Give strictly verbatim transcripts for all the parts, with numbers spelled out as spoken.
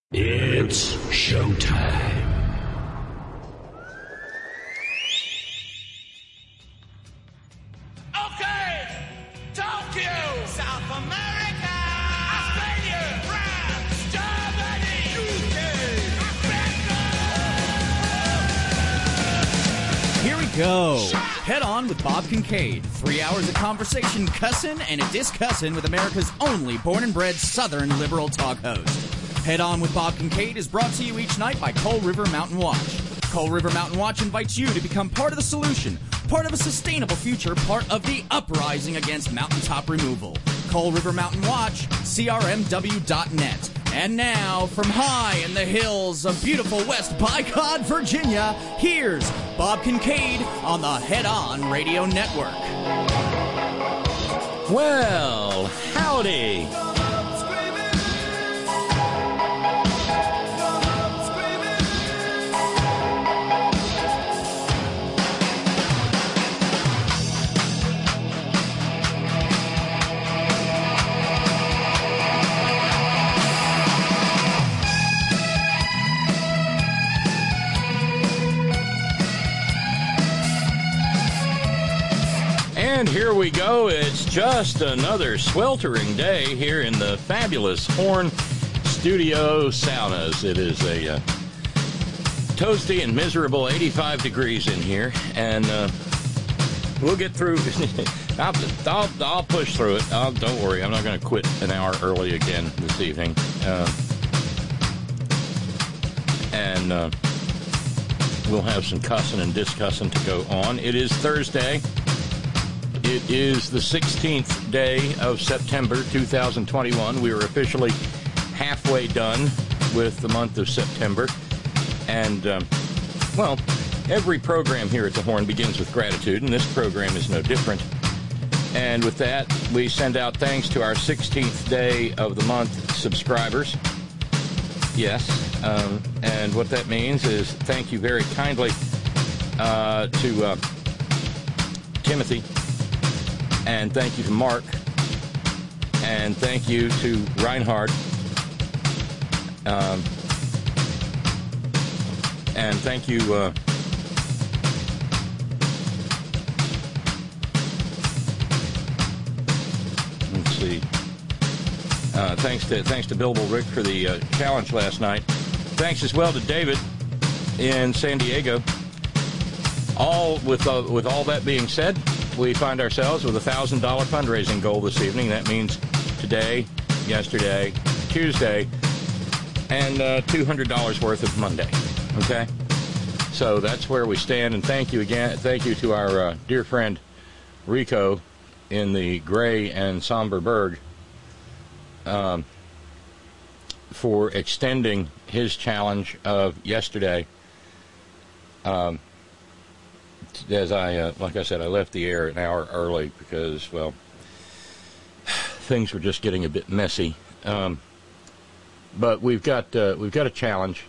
It's showtime. Okay, Tokyo, South America, Australia, France, Germany, U K, Africa. Here we go. Head On with Bob Kincaid. Three hours of conversation, cussin' and a discussin' with America's only born and bred Southern liberal talk host. Head On with Bob Kincaid is brought to you each night by Coal River Mountain Watch. Coal River Mountain Watch invites you to become part of the solution, part of a sustainable future, part of the uprising against mountaintop removal. Coal River Mountain Watch, C R M W dot net. And now, from high in the hills of beautiful West Bicod, Virginia, here's Bob Kincaid on the Head On Radio Network. Well, howdy. And here we go. It's just another sweltering day here in the fabulous Horn Studio Saunas. It is a uh, toasty and miserable eighty-five degrees in here, and uh, we'll get through. I'll, I'll, I'll push through it. I'll, don't worry, I'm not going to quit an hour early again this evening. Uh, and uh, we'll have some cussing and discussing to go on. It is Thursday. It is the sixteenth day of September two thousand twenty-one. We are officially halfway done with the month of September. And, um, well, every program here at the Horn begins with gratitude, and this program is no different. And with that, we send out thanks to our sixteenth day of the month subscribers. Yes, um, and what that means is thank you very kindly uh, to uh, Timothy. And thank you to Mark. And thank you to Reinhard. Um, and thank you, uh, let's see. Uh, thanks to thanks to Billable Rick for the uh, challenge last night. Thanks as well to David in San Diego. All with uh, with all that being said, we find ourselves with a one thousand dollars fundraising goal this evening. That means today, yesterday, Tuesday, and uh, two hundred dollars worth of Monday. Okay? So that's where we stand, and thank you again. Thank you to our uh, dear friend Rico in the gray and somber Berg um, for extending his challenge of yesterday. Um, As I, uh, like I said, I left the air an hour early because, well, things were just getting a bit messy. Um, but we've got uh, we've got a challenge,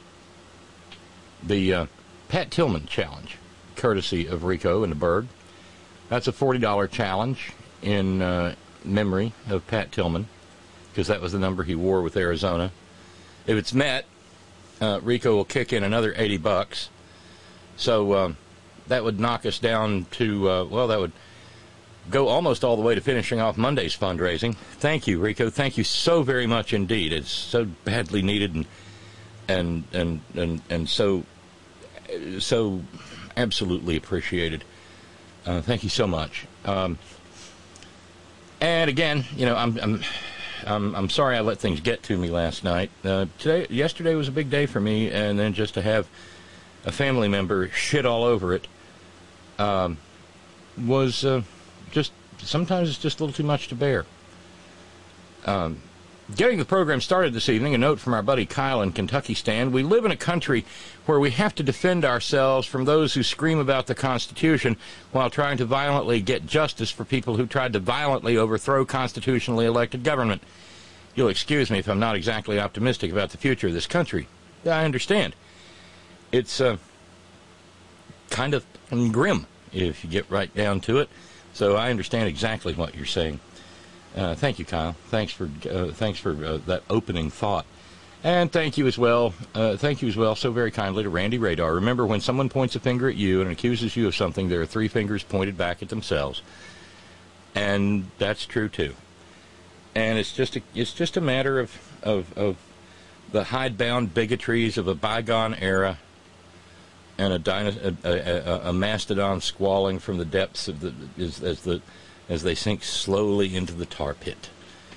the uh, Pat Tillman challenge, courtesy of Rico and the Berg. That's a forty dollars challenge in uh, memory of Pat Tillman, because that was the number he wore with Arizona. If it's met, uh, Rico will kick in another eighty bucks. So. Um, That would knock us down to, uh, well, that would go almost all the way to finishing off Monday's fundraising. Thank you, Rico. Thank you so very much indeed. It's so badly needed and and and and, and so so absolutely appreciated. Uh, thank you so much. Um, and again, you know, I'm I'm I'm I'm sorry I let things get to me last night. Uh, today, yesterday was a big day for me, and then just to have a family member shit all over it. Um, was uh, just, sometimes it's just a little too much to bear. Um, getting the program started this evening, a note from our buddy Kyle in Kentucky Stand. We live in a country where we have to defend ourselves from those who scream about the Constitution while trying to violently get justice for people who tried to violently overthrow constitutionally elected government. You'll excuse me if I'm not exactly optimistic about the future of this country. I understand. It's uh, kind of grim if you get right down to it. So I understand exactly what you're saying. Uh, thank you, Kyle. Thanks for uh, thanks for uh, that opening thought. And thank you as well, uh, thank you as well, so very kindly to Randy Radar. Remember, when someone points a finger at you and accuses you of something, there are three fingers pointed back at themselves. And that's true, too. And it's just a, it's just a matter of, of, of the hidebound bigotries of a bygone era and a, dino, a, a, a mastodon squalling from the depths of the as, as the as they sink slowly into the tar pit.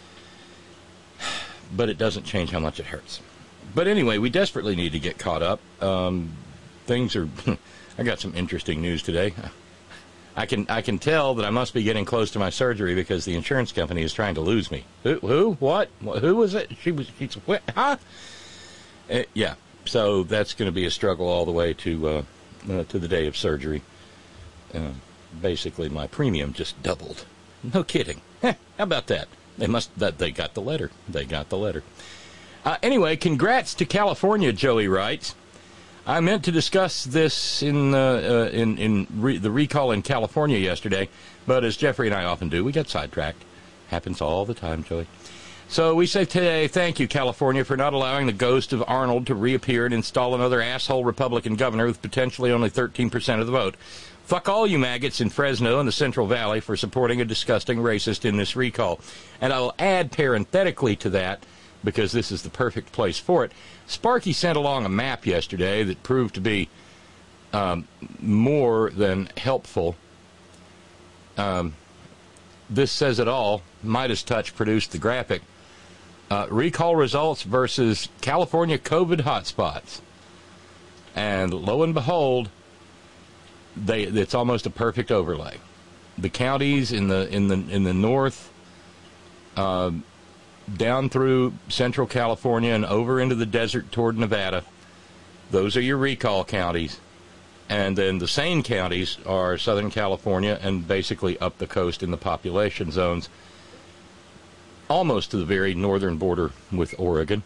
But it doesn't change how much it hurts. But anyway, we desperately need to get caught up. Um, things are... I got some interesting news today. I can I can tell that I must be getting close to my surgery because the insurance company is trying to lose me. Who? Who? What? Who was it? She was... She's, what? Huh? Uh, yeah. So that's going to be a struggle all the way to, uh, uh, to the day of surgery. Uh, basically, my premium just doubled. No kidding. Heh, how about that? They must that they got the letter. They got the letter. Uh, anyway, congrats to California, Joey writes. I meant to discuss this in uh, uh, in in re- the recall in California yesterday, but as Jeffrey and I often do, we get sidetracked. Happens all the time, Joey. So we say today, thank you, California, for not allowing the ghost of Arnold to reappear and install another asshole Republican governor with potentially only thirteen percent of the vote. Fuck all you maggots in Fresno and the Central Valley for supporting a disgusting racist in this recall. And I'll add parenthetically to that, because this is the perfect place for it, Sparky sent along a map yesterday that proved to be um, more than helpful. Um, this says it all. Midas Touch produced the graphic. Uh, recall results versus California COVID hotspots. And lo and behold, They, it's almost a perfect overlay. The counties in the in the in the north, uh, down through central California and over into the desert toward Nevada, those are your recall counties, and then the sane counties are Southern California and basically up the coast in the population zones, almost to the very northern border with Oregon.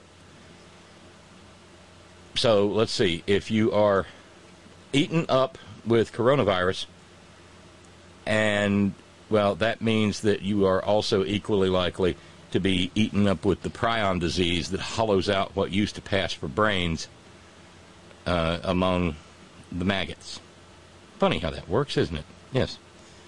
So let's see, if you are eaten up with coronavirus, and, well, that means that you are also equally likely to be eaten up with the prion disease that hollows out what used to pass for brains uh, among the maggots. Funny how that works, isn't it? Yes.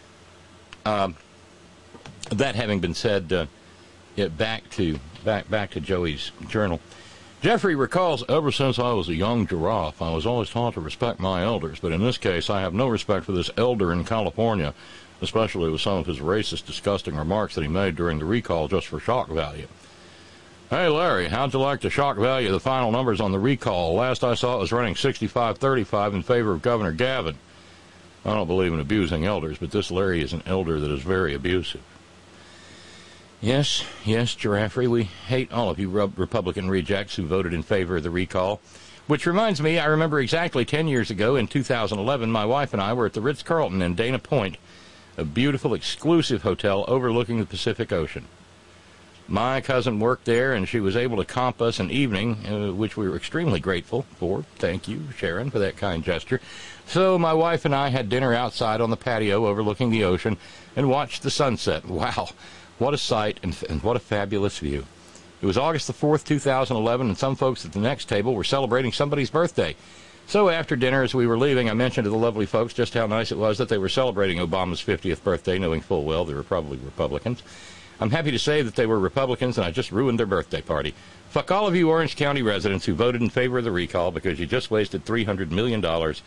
Um, that having been said, uh, yeah, back to back back to Joey's journal. Jeffrey recalls, ever since I was a young giraffe, I was always taught to respect my elders, but in this case, I have no respect for this elder in California, especially with some of his racist, disgusting remarks that he made during the recall just for shock value. Hey, Larry, how'd you like the shock value of the final numbers on the recall? Last I saw it was running sixty-five thirty-five in favor of Governor Gavin. I don't believe in abusing elders, but this Larry is an elder that is very abusive. Yes, yes, Giraffey, we hate all of you Republican rejects who voted in favor of the recall. Which reminds me, I remember exactly ten years ago, in two thousand eleven, my wife and I were at the Ritz-Carlton in Dana Point, a beautiful, exclusive hotel overlooking the Pacific Ocean. My cousin worked there, and she was able to comp us an evening, uh, which we were extremely grateful for. Thank you, Sharon, for that kind gesture. So my wife and I had dinner outside on the patio overlooking the ocean and watched the sunset. Wow. What a sight, and, and what a fabulous view. It was August the fourth, two thousand eleven, and some folks at the next table were celebrating somebody's birthday. So after dinner, as we were leaving, I mentioned to the lovely folks just how nice it was that they were celebrating Obama's fiftieth birthday, knowing full well they were probably Republicans. I'm happy to say that they were Republicans, and I just ruined their birthday party. Fuck all of you Orange County residents who voted in favor of the recall because you just wasted three hundred million dollars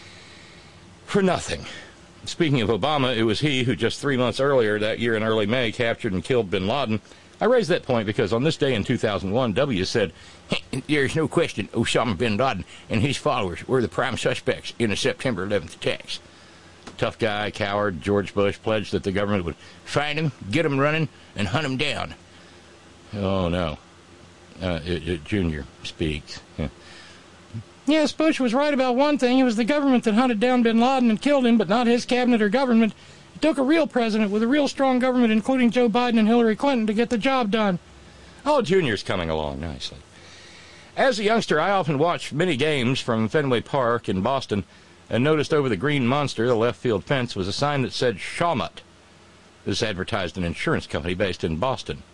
for nothing. Speaking of Obama, it was he who just three months earlier, that year in early May, captured and killed bin Laden. I raise that point because on this day in two thousand one, W said, there's no question Osama bin Laden and his followers were the prime suspects in the September eleventh attacks. Tough guy, coward, George Bush pledged that the government would find him, get him running, and hunt him down. Oh, no. Uh, it, it, Junior speaks. Yeah. Yes, Bush was right about one thing. It was the government that hunted down bin Laden and killed him, but not his cabinet or government. It took a real president with a real strong government, including Joe Biden and Hillary Clinton, to get the job done. Oh, Junior's coming along nicely. As a youngster, I often watched many games from Fenway Park in Boston and noticed over the green monster, the left field fence, was a sign that said Shawmut. This advertised an insurance company based in Boston.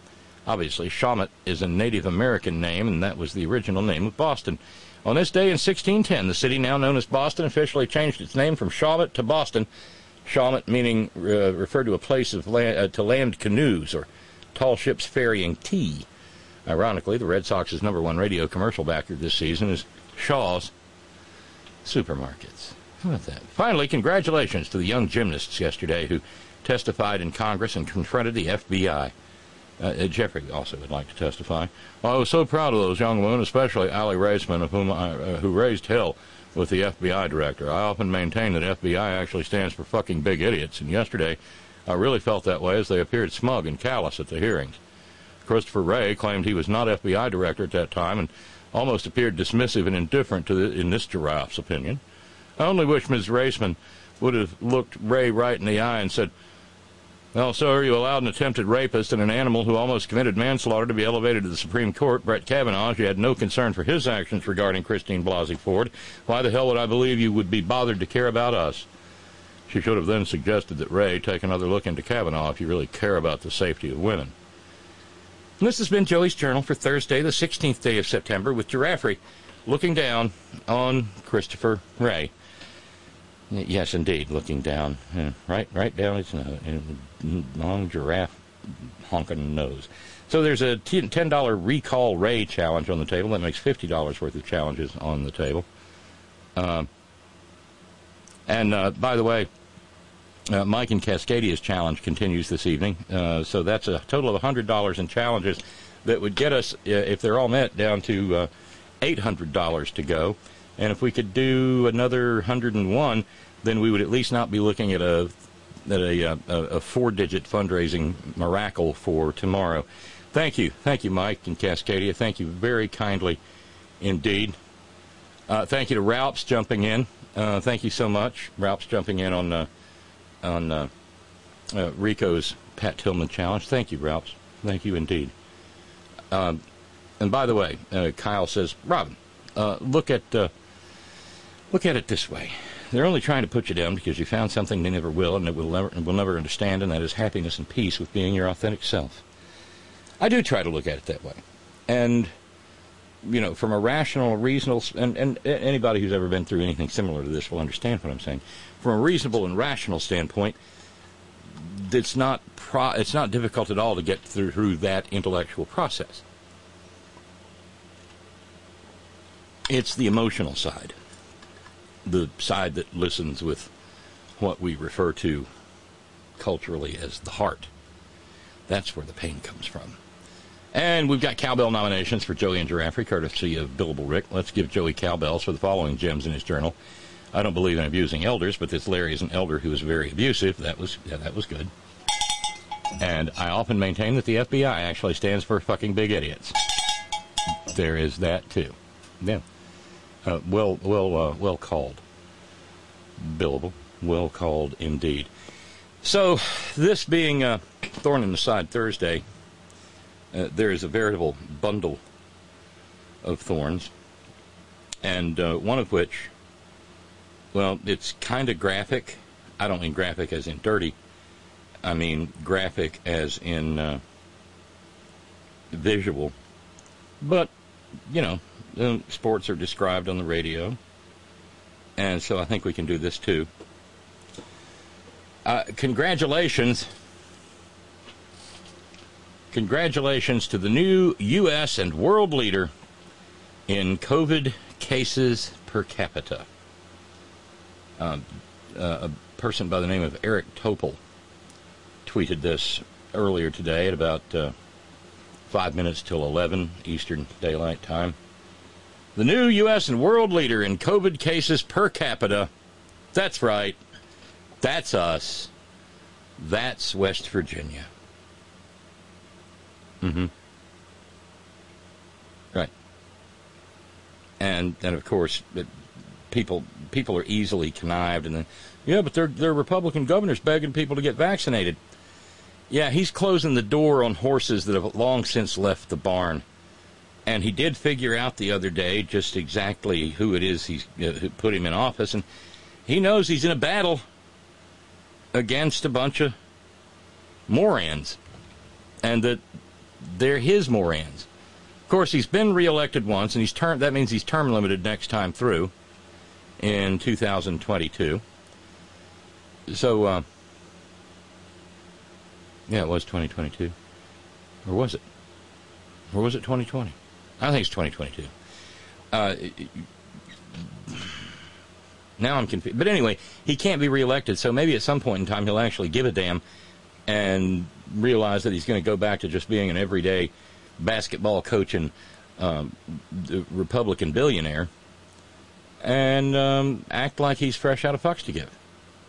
Obviously, Shawmut is a Native American name, and that was the original name of Boston. On this day in sixteen ten, the city now known as Boston officially changed its name from Shawmut to Boston. Shawmut meaning uh, referred to a place of land, uh, to land canoes or tall ships ferrying tea. Ironically, the Red Sox's number one radio commercial backer this season is Shaw's Supermarkets. How about that? Finally, congratulations to the young gymnasts yesterday who testified in Congress and confronted the F B I. Uh, Jeffrey also would like to testify. Well, I was so proud of those young women, especially Allie Raceman, of whom I, uh, who raised hell with the F B I director. I often maintain that F B I actually stands for fucking big idiots, and yesterday I really felt that way as they appeared smug and callous at the hearings. Christopher Wray claimed he was not F B I director at that time and almost appeared dismissive and indifferent to the, in this giraffe's opinion. I only wish Miz Raceman would have looked Wray right in the eye and said, well, so are you allowed an attempted rapist and an animal who almost committed manslaughter to be elevated to the Supreme Court, Brett Kavanaugh? You had no concern for his actions regarding Christine Blasey Ford. Why the hell would I believe you would be bothered to care about us? She should have then suggested that Wray take another look into Kavanaugh if you really care about the safety of women. And this has been Joey's Journal for Thursday, the sixteenth day of September, with Giraffrey looking down on Christopher Wray. Yes, indeed, looking down, yeah, right, right down his nose, long giraffe honking nose. So there's a ten dollar recall Ray challenge on the table. That makes fifty dollars worth of challenges on the table. Uh, and uh, by the way, uh, Mike in Cascadia's challenge continues this evening. Uh, so that's a total of one hundred dollars in challenges that would get us, uh, if they're all met, down to uh, eight hundred dollars to go. And if we could do another one hundred one, then we would at least not be looking at a at a, a, a four-digit fundraising miracle for tomorrow. Thank you. Thank you, Mike in Cascadia. Thank you very kindly indeed. Uh, thank you to Ralphs jumping in. Uh, thank you so much. Ralphs jumping in on, uh, on uh, uh, Rico's Pat Tillman challenge. Thank you, Ralphs. Thank you indeed. Um, and by the way, uh, Kyle says, Robin, uh, look at... Uh, Look at it this way. They're only trying to put you down because you found something they never will and that will never, will never understand, and that is happiness and peace with being your authentic self. I do try to look at it that way. And, you know, from a rational, reasonable, and, and anybody who's ever been through anything similar to this will understand what I'm saying. From a reasonable and rational standpoint, it's not, pro, it's not difficult at all to get through, through that intellectual process. It's the emotional side. The side that listens with what we refer to culturally as the heart. That's where the pain comes from. And we've got cowbell nominations for Joey and Giraffrey, courtesy of Billable Rick. Let's give Joey cowbells for the following gems in his journal. I don't believe in abusing elders, but this Larry is an elder who is very abusive. That was yeah, that was good. And I often maintain that the F B I actually stands for fucking big idiots. There is that, too. Yeah. Uh, well, well, uh, well called, Billable. Well called indeed. So, this being uh, Thorn in the Side Thursday, uh, there is a veritable bundle of thorns, and uh, one of which, well, it's kind of graphic. I don't mean graphic as in dirty. I mean graphic as in uh, visual. But, you know, Uh, sports are described on the radio, and so I think we can do this too. Uh, congratulations. Congratulations to the new U S and world leader in COVID cases per capita. Uh, uh, a person by the name of Eric Topol tweeted this earlier today at about uh, five minutes till eleven Eastern Daylight Time. The new U S and world leader in COVID cases per capita. That's right. That's us. That's West Virginia. Mm-hmm. Right. And, and of course, it, people people are easily connived. And then, yeah, but they're, they're Republican governors begging people to get vaccinated. Yeah, he's closing the door on horses that have long since left the barn. And he did figure out the other day just exactly who it is he's, uh, who put him in office. And he knows he's in a battle against a bunch of morons. And that they're his morons. Of course, he's been reelected once, and he's term, that means he's term limited next time through in two thousand twenty-two. So, uh, yeah, it was twenty twenty-two. Or was it? Or was it twenty twenty? I think it's twenty twenty-two. Uh, now I'm confused. But anyway, he can't be reelected, so maybe at some point in time he'll actually give a damn and realize that he's going to go back to just being an everyday basketball coach and um, Republican billionaire and um, act like he's fresh out of fucks to give.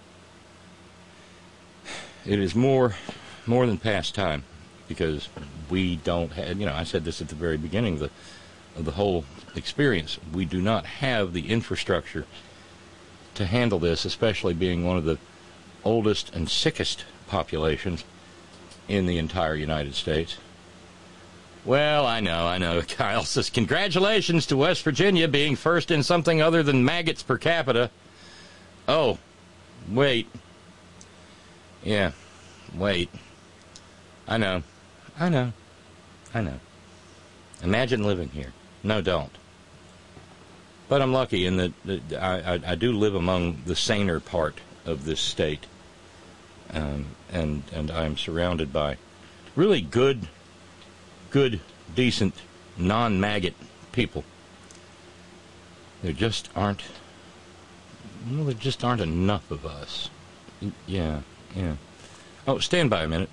It is more, more than past time, because we don't have, you know, I said this at the very beginning of the, of the whole experience. We do not have the infrastructure to handle this, especially being one of the oldest and sickest populations in the entire United States. Well, I know, I know. Kyle says, congratulations to West Virginia being first in something other than maggots per capita. Oh, wait. Yeah, wait. I know. I know. I know. Imagine living here. No, don't. But I'm lucky in that, that I, I, I do live among the saner part of this state. Um, and and I'm surrounded by really good, good, decent, non-maggot people. There just aren't, well, there just aren't enough of us. Yeah, yeah. Oh, stand by a minute.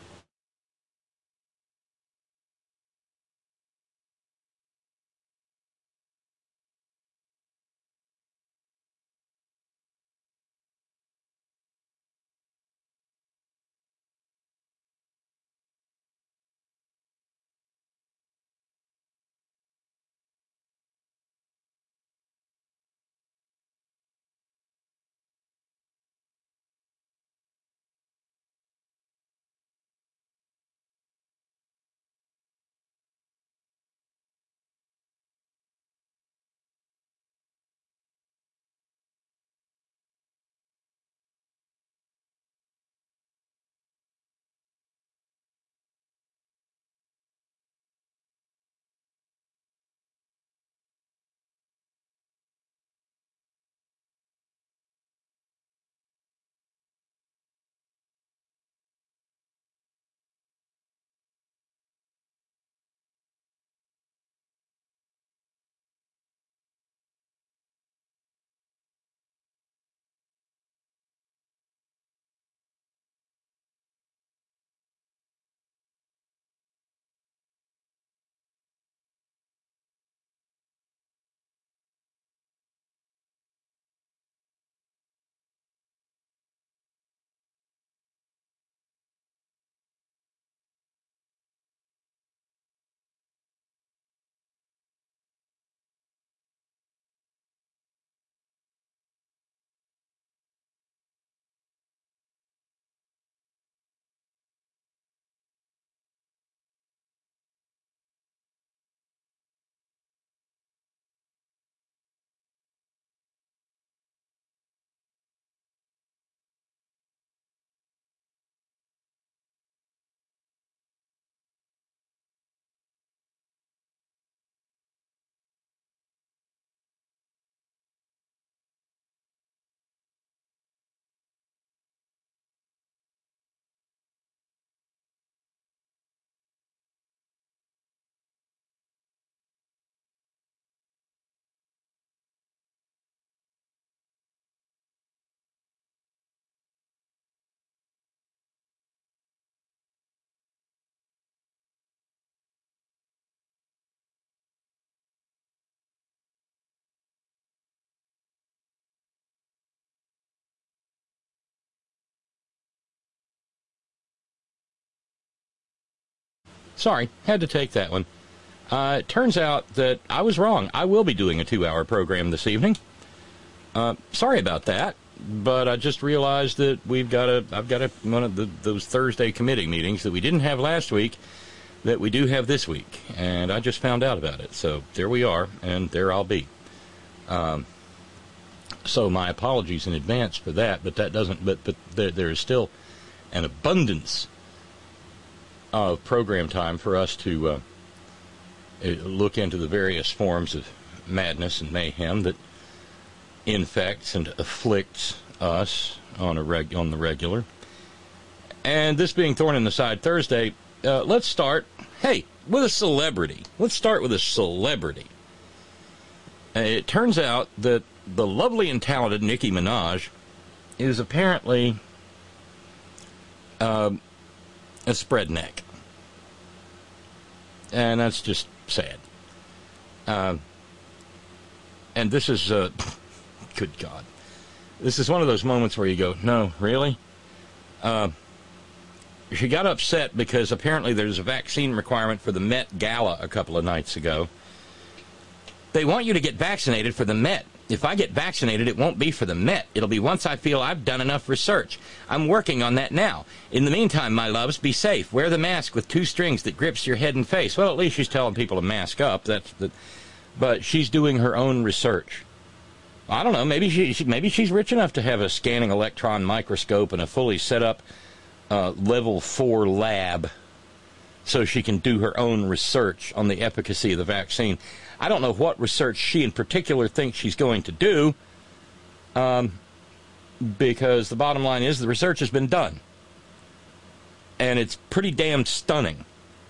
Sorry, had to take that one. Uh, it turns out that I was wrong. I will be doing a two-hour program this evening. Uh, sorry about that, but I just realized that we've got a, I've got a, one of the, those Thursday committee meetings that we didn't have last week that we do have this week, and I just found out about it. So there we are, and there I'll be. Um, so my apologies in advance for that, but that doesn't, but, but there, there is still an abundance of program time for us to uh, look into the various forms of madness and mayhem that infects and afflicts us on a reg- on the regular. And this being Thorn in the Side Thursday, uh, let's start, hey, with a celebrity. Let's start with a celebrity. Uh, it turns out that the lovely and talented Nicki Minaj is apparently uh, a spread neck. And that's just sad. Uh, and this is, uh, good God. This is one of those moments where you go, no, really? Uh, she got upset because apparently there's a vaccine requirement for the Met Gala a couple of nights ago. They want you to get vaccinated for the Met. If I get vaccinated, it won't be for the Met. It'll be once I feel I've done enough research. I'm working on that now. In the meantime, my loves, be safe. Wear the mask with two strings that grips your head and face. Well, at least she's telling people to mask up. That's the, but she's doing her own research. I don't know. Maybe she, she maybe she's rich enough to have a scanning electron microscope and a fully set up uh, level four lab, so she can do her own research on the efficacy of the vaccine. I don't know what research she in particular thinks she's going to do, um, because the bottom line is the research has been done. And it's pretty damn stunning.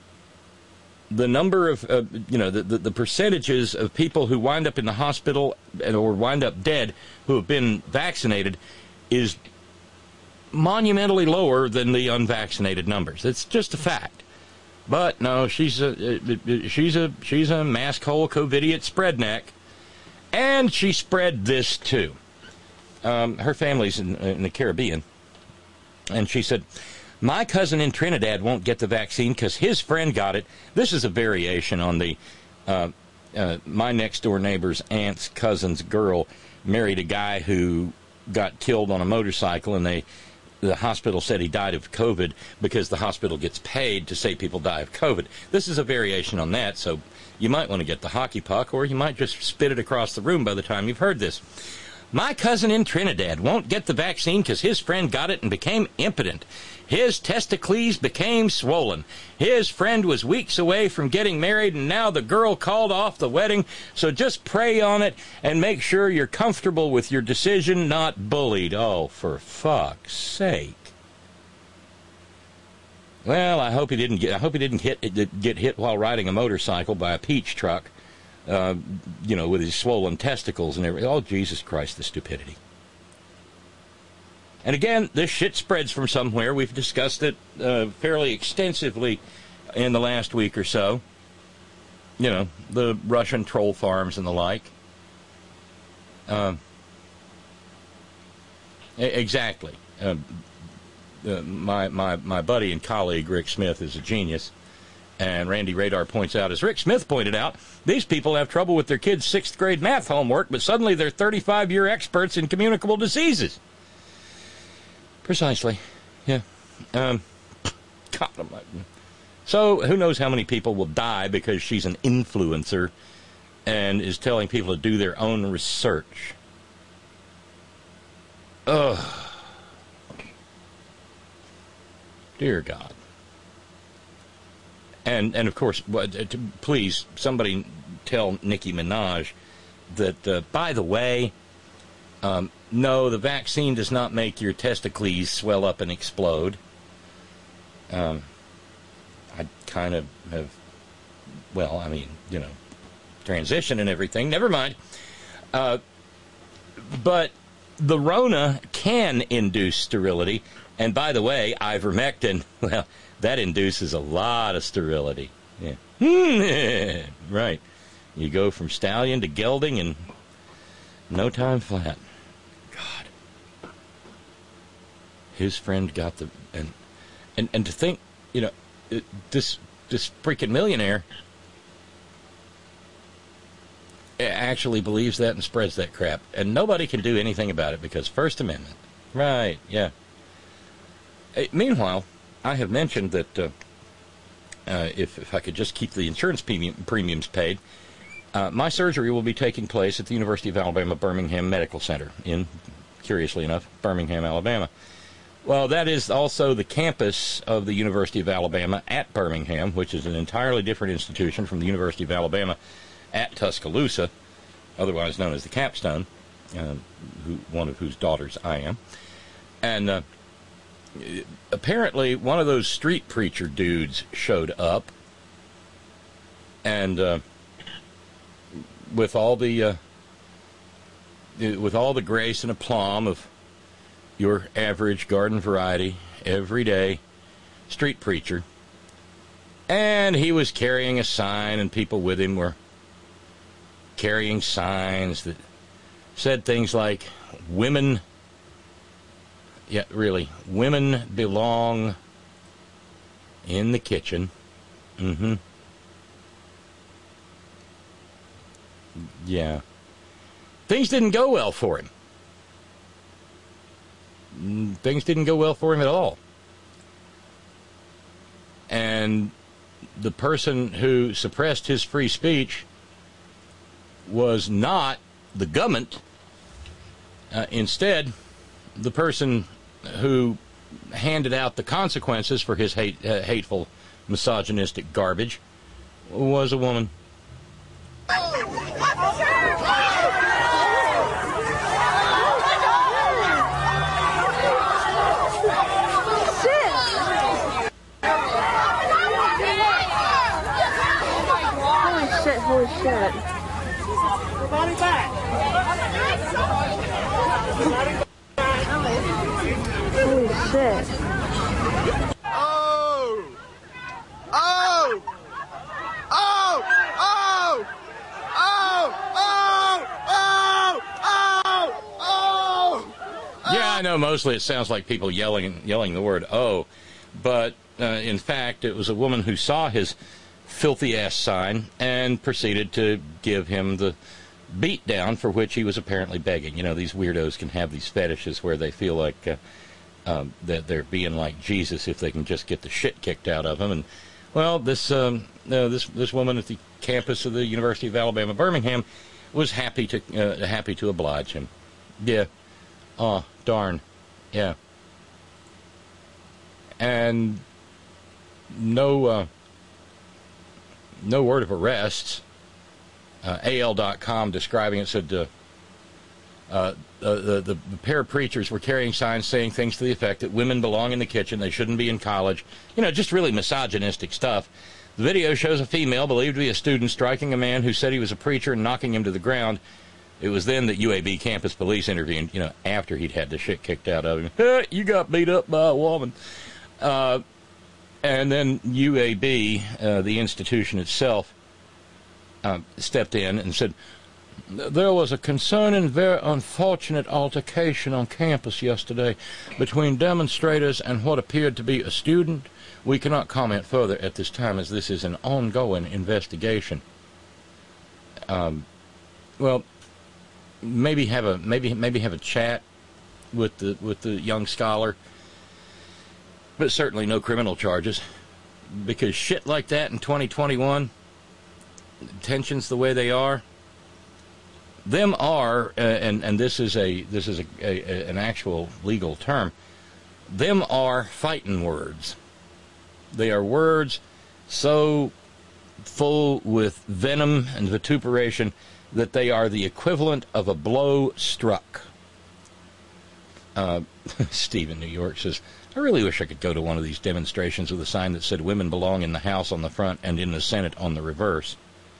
The number of, uh, you know, the, the, the percentages of people who wind up in the hospital and, or wind up dead who have been vaccinated is monumentally lower than the unvaccinated numbers. It's just a fact. But no, she's a she's a she's a mask hole COVIDiot spread neck, and she spread this too. Um, her family's in, in the Caribbean, and she said, "My cousin in Trinidad won't get the vaccine because his friend got it." This is a variation on the uh, uh, my next door neighbor's aunt's cousin's girl married a guy who got killed on a motorcycle, and they. The hospital said he died of COVID because the hospital gets paid to say people die of COVID. This is a variation on that, so you might want to get the hockey puck, or you might just spit it across the room by the time you've heard this. My cousin in Trinidad won't get the vaccine because his friend got it and became impotent. His testicles became swollen. His friend was weeks away from getting married, and now the girl called off the wedding. So just pray on it and make sure you're comfortable with your decision, not bullied. Oh, for fuck's sake. Well, I hope he didn't get. I hope he didn't hit get hit while riding a motorcycle by a peach truck. Uh, you know, with his swollen testicles and everything. Oh, Jesus Christ, the stupidity. And again, this shit spreads from somewhere. We've discussed it uh, fairly extensively in the last week or so. You know, the Russian troll farms and the like. Uh, exactly. Uh, uh, my, my, my buddy and colleague, Rick Smith, is a genius. And Randy Radar points out, as Rick Smith pointed out, these people have trouble with their kids' sixth grade math homework, but suddenly they're thirty-five-year experts in communicable diseases. Precisely. Yeah. Um, God almighty. So who knows how many people will die because she's an influencer and is telling people to do their own research. Ugh. Dear God. And, and of course, please, somebody tell Nicki Minaj that, uh, by the way, um, no, the vaccine does not make your testicles swell up and explode. Um, I kind of have, well, I mean, you know, transition and everything. Never mind. Uh, but the Rona can induce sterility. And by the way, ivermectin, well, that induces a lot of sterility. Yeah. Right. You go from stallion to gelding in no time flat. God. His friend got the... And and, and to think, you know, it, this this freaking millionaire actually believes that and spreads that crap. And nobody can do anything about it because First Amendment. Right, yeah. Uh, meanwhile... I have mentioned that uh, uh, if, if I could just keep the insurance premium, premiums paid, uh, my surgery will be taking place at the University of Alabama Birmingham Medical Center in, curiously enough, Birmingham, Alabama. Well, that is also the campus of the University of Alabama at Birmingham, which is an entirely different institution from the University of Alabama at Tuscaloosa, otherwise known as the Capstone, uh, who, one of whose daughters I am. And uh, apparently one of those street preacher dudes showed up, and uh, with all the uh, with all the grace and aplomb of your average garden variety, everyday street preacher. And he was carrying a sign, and people with him were carrying signs that said things like, women, yeah, really, women belong in the kitchen. Mm-hmm. Yeah. Things didn't go well for him. Things didn't go well for him at all. And the person who suppressed his free speech was not the government. Uh, instead, the person who handed out the consequences for his hate, uh, hateful, misogynistic garbage was a woman. Holy shit. Everybody back. Holy shit. Oh! Oh! Oh! Oh! Oh! Oh! Oh! Oh! Oh! Yeah, I know mostly it sounds like people yelling yelling the word "oh," but uh, in fact it was a woman who saw his filthy-ass sign and proceeded to give him the beat down for which he was apparently begging. You know, these weirdos can have these fetishes where they feel like uh, um, that they're being like Jesus if they can just get the shit kicked out of them. And, well, this um, uh, this this woman at the campus of the University of Alabama, Birmingham, was happy to uh, happy to oblige him. Yeah. Oh, darn. Yeah. And no... Uh, No word of arrests. Uh, A L dot com describing it said uh, uh, the, the, the pair of preachers were carrying signs saying things to the effect that women belong in the kitchen, they shouldn't be in college. You know, just really misogynistic stuff. The video shows a female believed to be a student striking a man who said he was a preacher and knocking him to the ground. It was then that U A B campus police intervened, you know, after he'd had the shit kicked out of him. Hey, you got beat up by a woman. Uh... And then U A B, uh, the institution itself, uh, stepped in and said, there was a concerning, very unfortunate altercation on campus yesterday between demonstrators and what appeared to be a student. We cannot comment further at this time as this is an ongoing investigation. Um, well, maybe have a maybe maybe have a chat with the with the young scholar. But certainly no criminal charges, because shit like that in twenty twenty-one, tensions the way they are, them are, uh, and and this is a this is a, a, an actual legal term, them are fighting words. They are words so full with venom and vituperation that they are the equivalent of a blow struck. Uh, Steve in New York says, I really wish I could go to one of these demonstrations with a sign that said women belong in the House on the front and in the Senate on the reverse.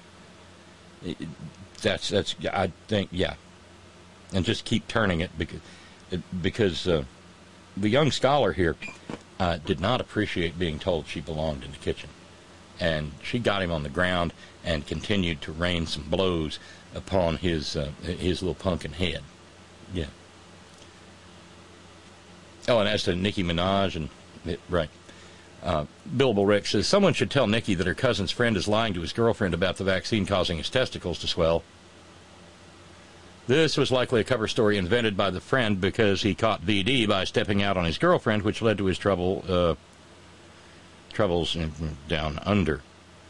That's, that's I think, yeah. And just keep turning it because, because uh, the young scholar here uh, did not appreciate being told she belonged in the kitchen. And she got him on the ground and continued to rain some blows upon his, uh, his little pumpkin head. Yeah. Oh, and as to Nicki Minaj, and it, right, uh, Billable Rick says, someone should tell Nicki that her cousin's friend is lying to his girlfriend about the vaccine causing his testicles to swell. This was likely a cover story invented by the friend because he caught V D by stepping out on his girlfriend, which led to his trouble, uh, troubles down under.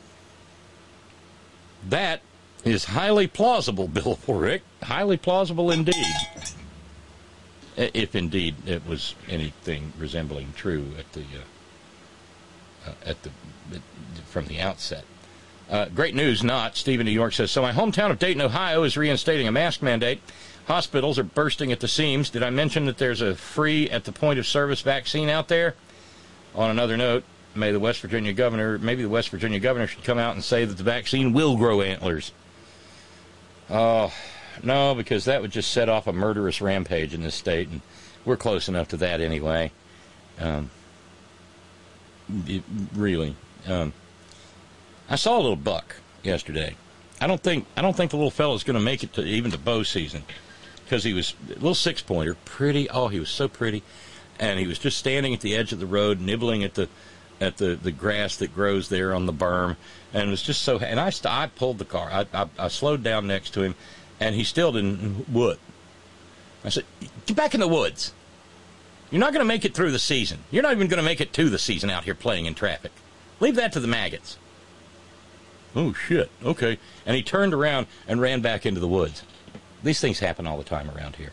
That is highly plausible, Billable Rick. Highly plausible indeed. if indeed it was anything resembling true at the uh, uh, at the from the outset. Uh, great news, not. Steve in New York says, so my hometown of Dayton, Ohio is reinstating a mask mandate. Hospitals are bursting at the seams. Did I mention that there's a free at the point of service vaccine out there? On another note, may the West Virginia governor, maybe the West Virginia governor should come out and say that the vaccine will grow antlers. Oh, no, because that would just set off a murderous rampage in this state, and we're close enough to that anyway. Um, it, really. Um, I saw a little buck yesterday. I don't think I don't think the little fella's going to make it to even to bow season, because he was a little six-pointer, pretty. Oh, he was so pretty, and he was just standing at the edge of the road, nibbling at the at the, the grass that grows there on the berm, and it was just so. And I st- I pulled the car. I, I I slowed down next to him, and he still didn't. What? I said, get back in the woods. You're not going to make it through the season. You're not even going to make it to the season out here playing in traffic. Leave that to the maggots. Oh, shit. Okay. And he turned around and ran back into the woods. These things happen all the time around here.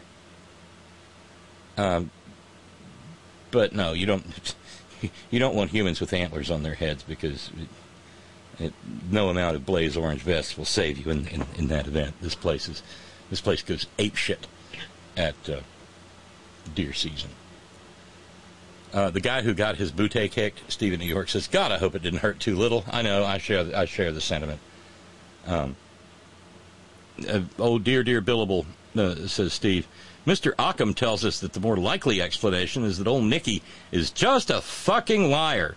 Um, but no, you don't. You don't want humans with antlers on their heads, because it, it, no amount of blaze orange vests will save you in, in, in that event. This place is this place goes apeshit at uh, deer season. Uh, the guy who got his bootay kicked, Steve in New York, says, God, I hope it didn't hurt too little. I know, I share I share the sentiment. Um, uh, oh, dear, dear Billable, uh, says Steve, Mister Occam tells us that the more likely explanation is that old Nicky is just a fucking liar.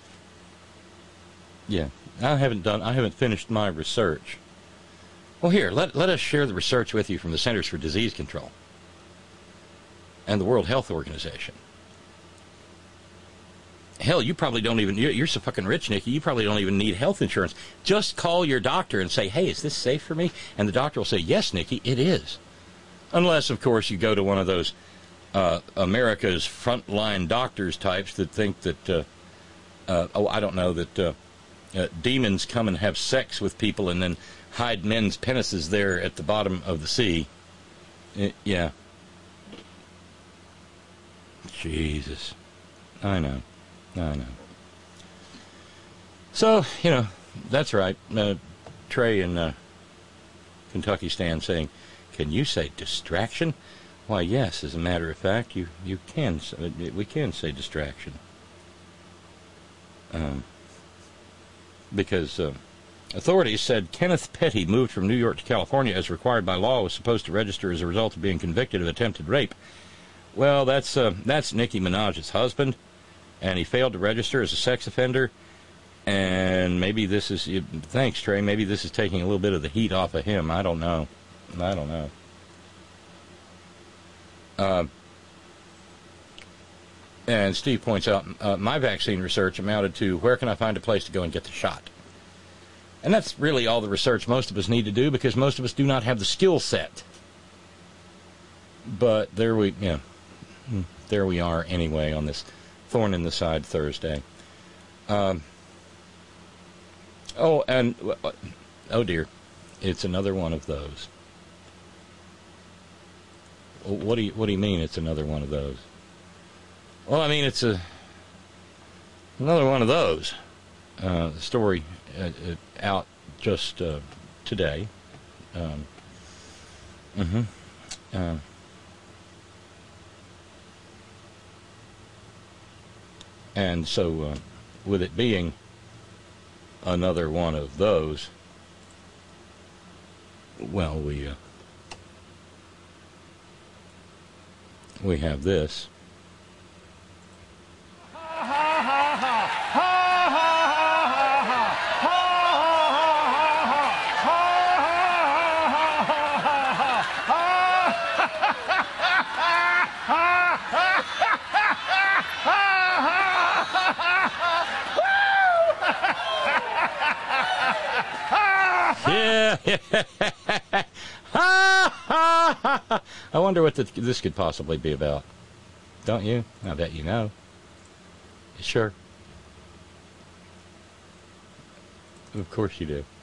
Yeah, I haven't done, I haven't finished my research. Well, here, let, let us share the research with you from the Centers for Disease Control and the World Health Organization. Hell, you probably don't even, you're, you're so fucking rich, Nicky, you probably don't even need health insurance. Just call your doctor and say, hey, is this safe for me? And the doctor will say, yes, Nicky, it is. Unless, of course, you go to one of those uh, America's frontline doctors types that think that, uh, uh, oh, I don't know, that uh, uh, demons come and have sex with people and then hide men's penises there at the bottom of the sea. It, yeah. Jesus. I know. I know. So, you know, that's right. Uh, Trey in uh, Kentucky stand saying, can you say distraction? Why, yes, as a matter of fact, you, you can, we can say distraction. Um, because uh, authorities said Kenneth Petty moved from New York to California as required by law, was supposed to register as a result of being convicted of attempted rape. Well, that's uh, that's Nicki Minaj's husband, and he failed to register as a sex offender, and maybe this is, thanks, Trey, maybe this is taking a little bit of the heat off of him. I don't know. I don't know. Uh, and Steve points out, uh, my vaccine research amounted to, where can I find a place to go and get the shot? And that's really all the research most of us need to do, because most of us do not have the skill set. But there we, yeah, there we are anyway on this Thorn in the Side Thursday. Um, oh, and, oh dear, it's another one of those. What do you What do you mean? It's another one of those? Well, I mean it's a another one of those. Uh, the story uh, uh, out just uh, today. Um, mm-hmm. Uh, and so, uh, with it being another one of those, well, we. Uh, We have this. Yeah. I wonder what the, this could possibly be about. Don't you? I bet you know. Sure. Of course you do.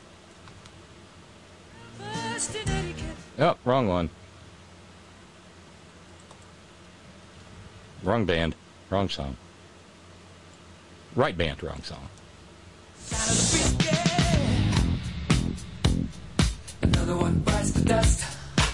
Oh, wrong one. Wrong band, wrong song. Right band, wrong song. Another one bites the dust.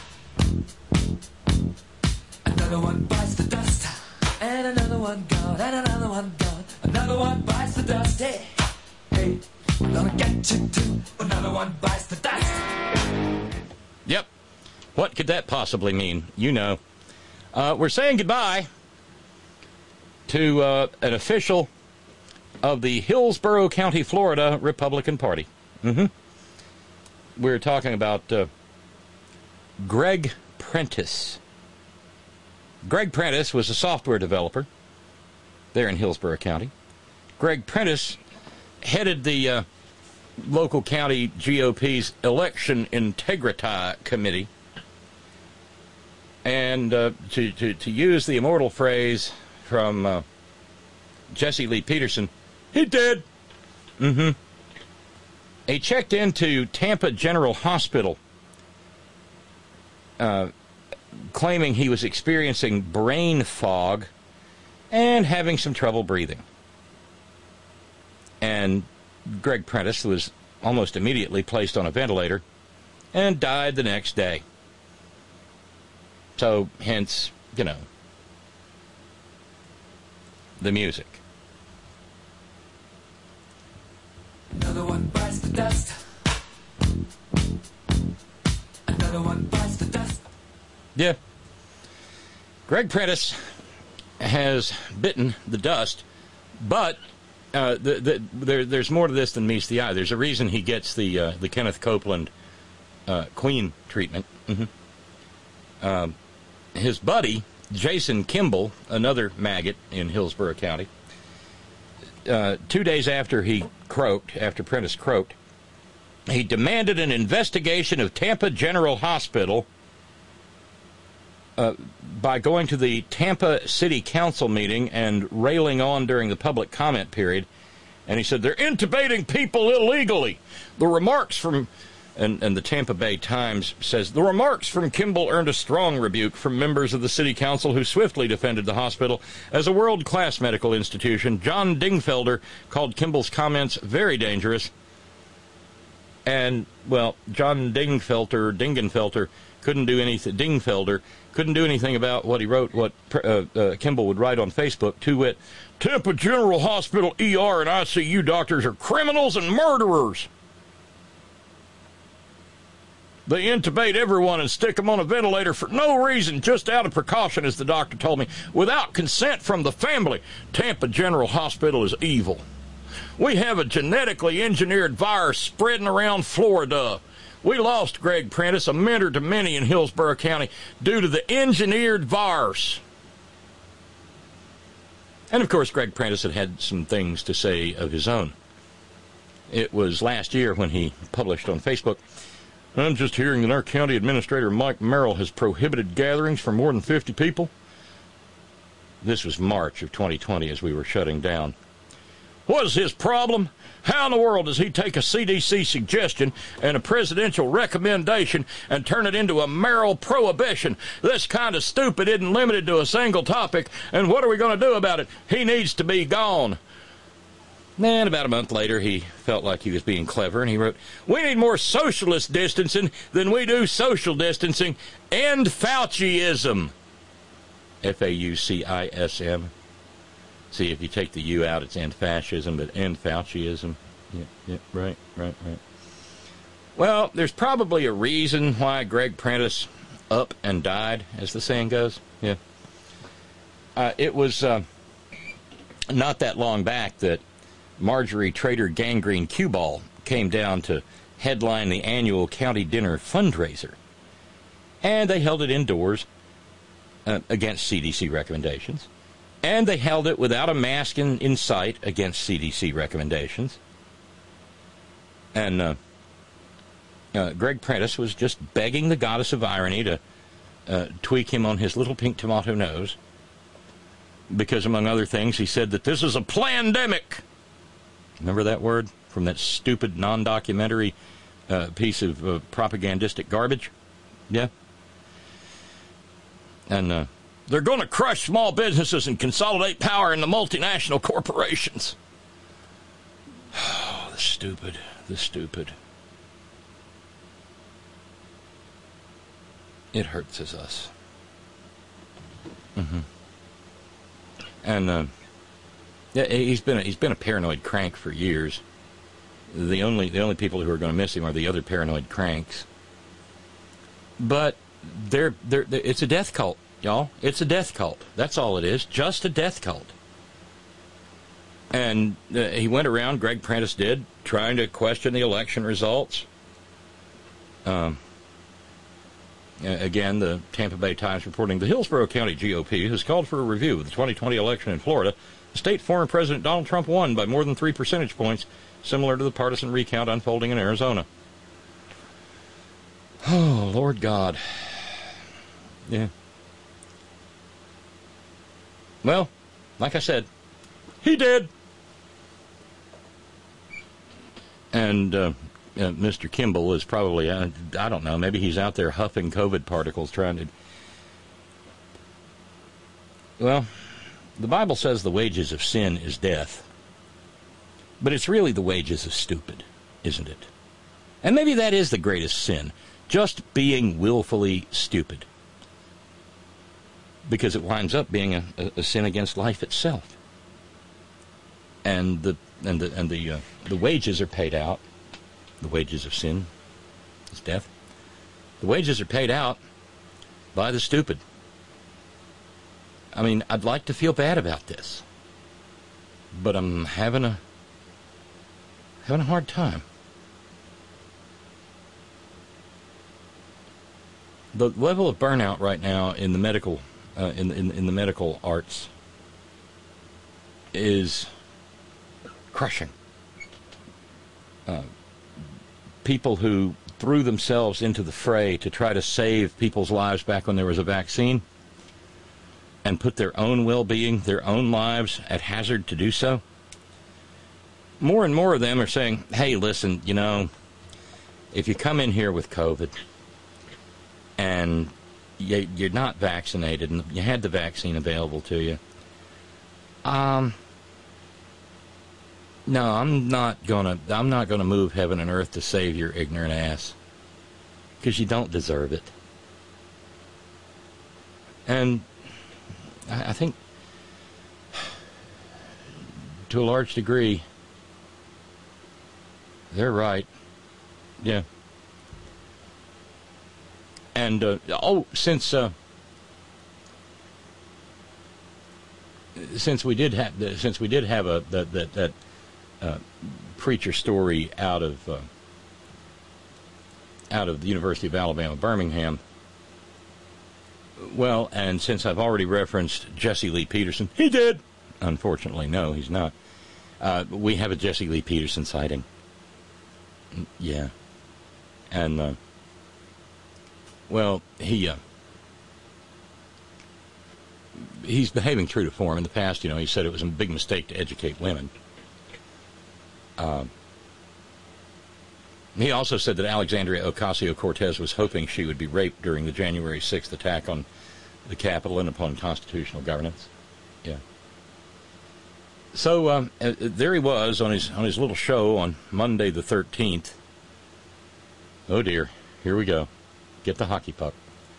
Another one bites the dust. And another one gone, and another one gone. Another one bites the dust. Hey, hey, I'm gonna get you too. Another one bites the dust. Yep. What could that possibly mean? You know. Uh, we're saying goodbye to uh, an official of the Hillsborough County, Florida Republican Party. Mm-hmm. We're talking about uh, Greg Prentice. Greg Prentice was a software developer there in Hillsborough County. Greg Prentice headed the uh, local county G O P's Election Integrity Committee. And uh, to, to, to use the immortal phrase from uh, Jesse Lee Peterson, he did. Mm-hmm. He checked into Tampa General Hospital, uh, claiming he was experiencing brain fog and having some trouble breathing. And Greg Prentice was almost immediately placed on a ventilator and died the next day. So, hence, you know, the music. Another one bites the dust. Another one bites the dust. Yeah. Greg Prentice has bitten the dust, but uh, the, the, there, there's more to this than meets the eye. There's a reason he gets the uh, the Kenneth Copeland uh, Queen treatment. Mm-hmm. Um, his buddy, Jason Kimball, another maggot in Hillsborough County, uh, two days after he croaked, after Prentice croaked, he demanded an investigation of Tampa General Hospital uh, by going to the Tampa City Council meeting and railing on during the public comment period. And he said, they're intubating people illegally. The remarks from... And, and the Tampa Bay Times says, the remarks from Kimball earned a strong rebuke from members of the city council who swiftly defended the hospital as a world-class medical institution. John Dingfelder called Kimball's comments very dangerous. And, well, John Dingfelder, Dingenfelter, couldn't do anything, Dingfelder, couldn't do anything about what he wrote, what uh, uh, Kimball would write on Facebook, to wit, Tampa General Hospital E R and I C U doctors are criminals and murderers. They intubate everyone and stick them on a ventilator for no reason, just out of precaution, as the doctor told me, without consent from the family. Tampa General Hospital is evil. We have a genetically engineered virus spreading around Florida. We lost Greg Prentice, a mentor to many in Hillsborough County, due to the engineered virus. And, of course, Greg Prentice had had some things to say of his own. It was last year when he published on Facebook, I'm just hearing that our county administrator, Mike Merrill, has prohibited gatherings for more than fifty people. This was March of twenty twenty as we were shutting down. What is his problem? How in the world does he take a C D C suggestion and a presidential recommendation and turn it into a Merrill prohibition? This kind of stupid isn't limited to a single topic, and what are we going to do about it? He needs to be gone. And about a month later, he felt like he was being clever, and he wrote, we need more socialist distancing than we do social distancing. End Fauciism. F A U C I S M. See, if you take the U out, it's end fascism, but end Fauciism. Yeah, yeah, right, right, right. Well, there's probably a reason why Greg Prentice up and died, as the saying goes. Yeah. Uh, it was uh, not that long back that Marjorie Trader Gangrene Q-Ball came down to headline the annual county dinner fundraiser. And they held it indoors uh, against C D C recommendations. And they held it without a mask in, in sight against C D C recommendations. And uh, uh, Greg Prentice was just begging the goddess of irony to uh, tweak him on his little pink tomato nose. Because, among other things, he said that this is a plandemic. Remember that word from that stupid non-documentary uh, piece of uh, propagandistic garbage? Yeah. And uh, They're going to crush small businesses and consolidate power in the multinational corporations. Oh, the stupid, the stupid. It hurts as us. Mm-hmm. And uh, yeah, he's been a, he's been a paranoid crank for years. The only the only people who are going to miss him are the other paranoid cranks. But they're, they're, they're it's a death cult, y'all. It's a death cult. That's all it is. Just a death cult. And uh, he went around, Greg Prentice did, trying to question the election results. Um. Again, the Tampa Bay Times reporting the Hillsborough County G O P has called for a review of the twenty twenty election in Florida. The state former President Donald Trump won by more than three percentage points, similar to the partisan recount unfolding in Arizona. Oh, Lord God. Yeah. Well, like I said, he did. And, uh, Uh, Mister Kimball is probably, uh, I don't know, maybe he's out there huffing COVID particles trying to... Well, the Bible says the wages of sin is death. But it's really the wages of stupid, isn't it? And maybe that is the greatest sin, just being willfully stupid. Because it winds up being a, a, a sin against life itself. And the and the, and the, uh, the wages are paid out. The wages of sin is death. The wages are paid out by the stupid. I mean, I'd like to feel bad about this, but I'm having a having a hard time. The level of burnout right now in the medical uh, in, in in the medical arts is crushing. Uh, People who threw themselves into the fray to try to save people's lives back when there was a vaccine and put their own well-being, their own lives at hazard to do so. More and more of them are saying, hey, listen, you know, if you come in here with COVID and you, you're not vaccinated and you had the vaccine available to you, um... No, I'm not gonna. I'm not gonna move heaven and earth to save your ignorant ass, because you don't deserve it. And I, I think, to a large degree, they're right. Yeah. And uh, oh, since uh, since we did have since we did have a that that that. Uh, preacher story out of uh, out of the University of Alabama, Birmingham. Well, and since I've already referenced Jesse Lee Peterson, he did. Unfortunately, no, he's not. Uh, we have a Jesse Lee Peterson sighting. Yeah, and uh, well, he uh, he's behaving true to form. In the past, you know, he said it was a big mistake to educate women. Uh, he also said that Alexandria Ocasio-Cortez was hoping she would be raped during the January sixth attack on the Capitol and upon constitutional governance. Yeah. So um, uh, there he was on his on his little show on Monday the thirteenth. Oh dear, here we go. Get the hockey puck.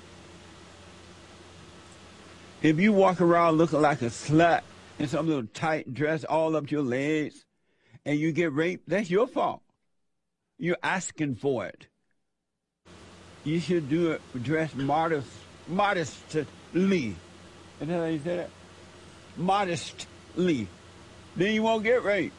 If you walk around looking like a slut in some little tight dress all up your legs, and you get raped, that's your fault. You're asking for it. You should do it, dress modest, modestly. Is that how you say that? Modestly. Then you won't get raped.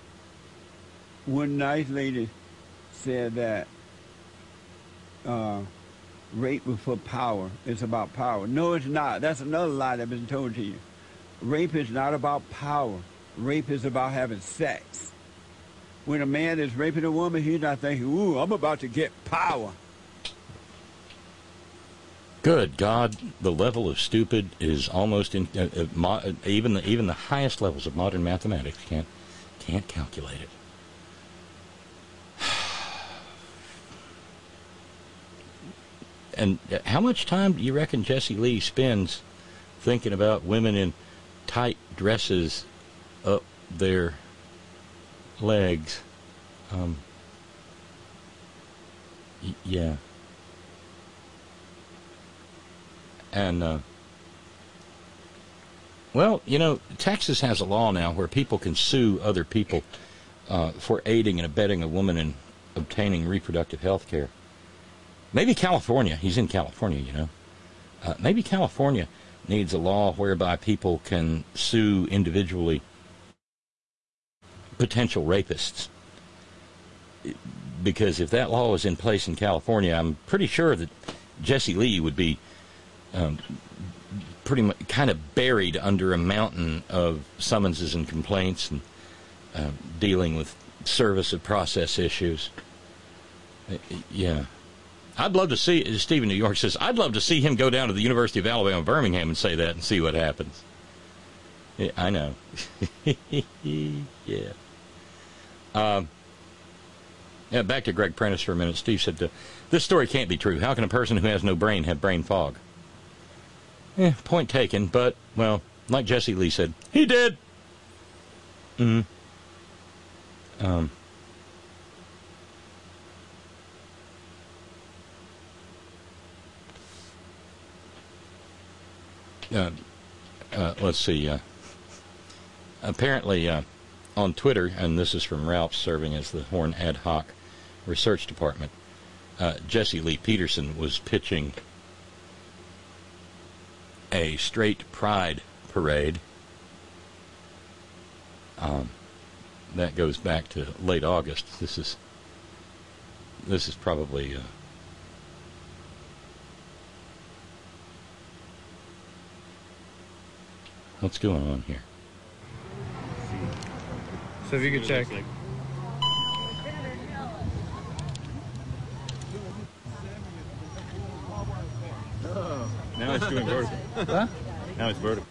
One nice lady said that uh, rape was for power. It's about power. No, it's not. That's another lie that's been told to you. Rape is not about power. Rape is about having sex. When a man is raping a woman, he's not thinking, ooh, I'm about to get power. Good God, the level of stupid is almost in, uh, uh, mo- even the even the highest levels of modern mathematics can't can't calculate it. And how much time do you reckon Jesse Lee spends thinking about women in tight dresses up their legs. Um, y- yeah. And, uh, well, you know, Texas has a law now where people can sue other people uh, for aiding and abetting a woman in obtaining reproductive health care. Maybe California, he's in California, you know. Uh, maybe California needs a law whereby people can sue individually potential rapists. Because if that law was in place in California, I'm pretty sure that Jesse Lee would be um, pretty much kind of buried under a mountain of summonses and complaints and uh, dealing with service of process issues. Uh, yeah. I'd love to see, as Steve in New York says, I'd love to see him go down to the University of Alabama, Birmingham and say that and see what happens. Yeah, I know. yeah. Um, yeah, back to Greg Prentice for a minute. Steve said, uh, this story can't be true. How can a person who has no brain have brain fog? Eh, point taken, but, well, like Jesse Lee said, he did. Mm-hmm. Um... Uh, uh, let's see. Uh, apparently, uh, on Twitter, and this is from Ralph serving as the Horn Ad Hoc Research Department, uh, Jesse Lee Peterson was pitching a straight pride parade. Um, that goes back to late August. This is this is probably. Uh, What's going on here? So if you could check. Oh, now it's doing vertical. Huh? Now it's vertical.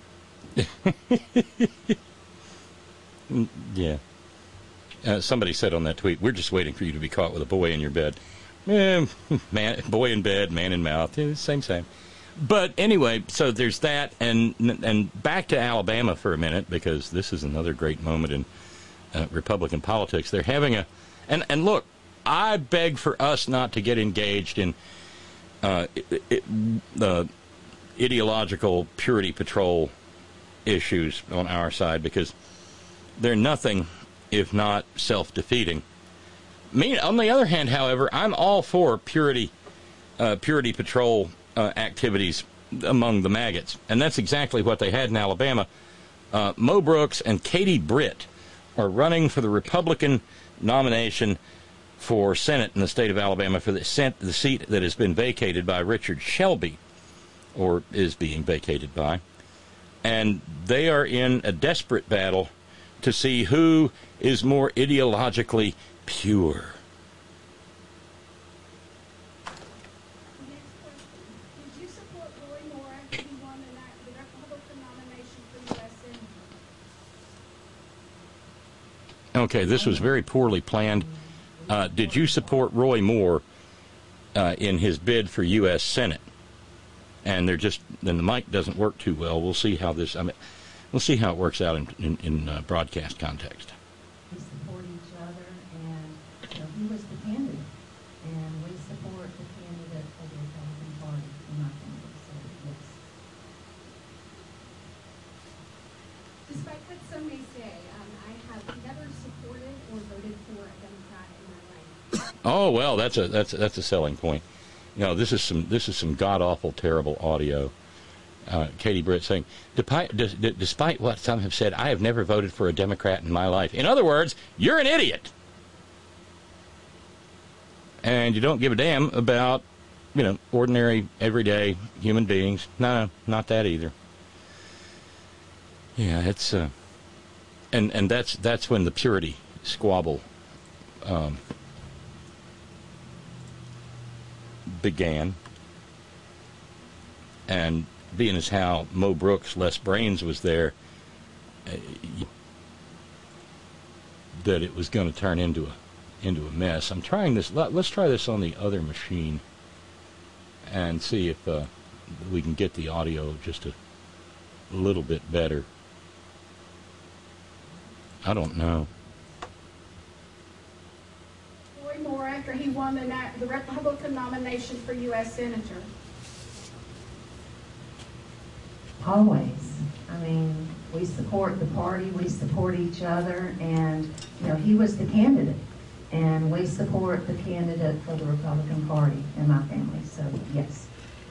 Yeah. Uh, somebody said on that tweet, we're just waiting for you to be caught with a boy in your bed. Eh, man, boy in bed, man in mouth. Yeah, same, same. But anyway, so there's that, and and back to Alabama for a minute, because this is another great moment in uh, Republican politics. They're having a, and, and look, I beg for us not to get engaged in uh, it, it, the ideological purity patrol issues on our side, because they're nothing if not self-defeating. Me, on the other hand, however, I'm all for purity, uh, purity patrol Uh, activities among the maggots. And that's exactly what they had in Alabama. Uh, Mo Brooks and Katie Britt are running for the Republican nomination for Senate in the state of Alabama for the, the seat that has been vacated by Richard Shelby, or is being vacated by. And they are in a desperate battle to see who is more ideologically pure. Okay, this was very poorly planned. Uh, did you support Roy Moore uh, in his bid for U S Senate? And they're just, then the mic doesn't work too well. We'll see how this, I mean, we'll see how it works out in, in, in uh, broadcast context. We support each other, and you know, he was the candidate, and we support the candidate for the Republican Party in my family, so yes. Despite what some may say, um, I have never supported or voted for a Democrat in my life. Oh well, that's a that's that's a selling point. You know, this is some this is some god awful terrible audio. Uh, Katie Britt saying, despite, d- despite what some have said, I have never voted for a Democrat in my life. In other words, you're an idiot, and you don't give a damn about, you know, ordinary everyday human beings. No, not that either. Yeah, it's uh, and and that's that's when the purity squabble um, began, and being as how Mo Brooks, Les Brains was there, uh, that it was going to turn into a into a mess. I'm trying this. Let, let's try this on the other machine and see if uh, we can get the audio just a little bit better. I don't know. Roy Moore after he won the, na- the Republican nomination for U S Senator. Always. I mean, we support the party, we support each other, and, you know, he was the candidate. And we support the candidate for the Republican Party in my family, so yes.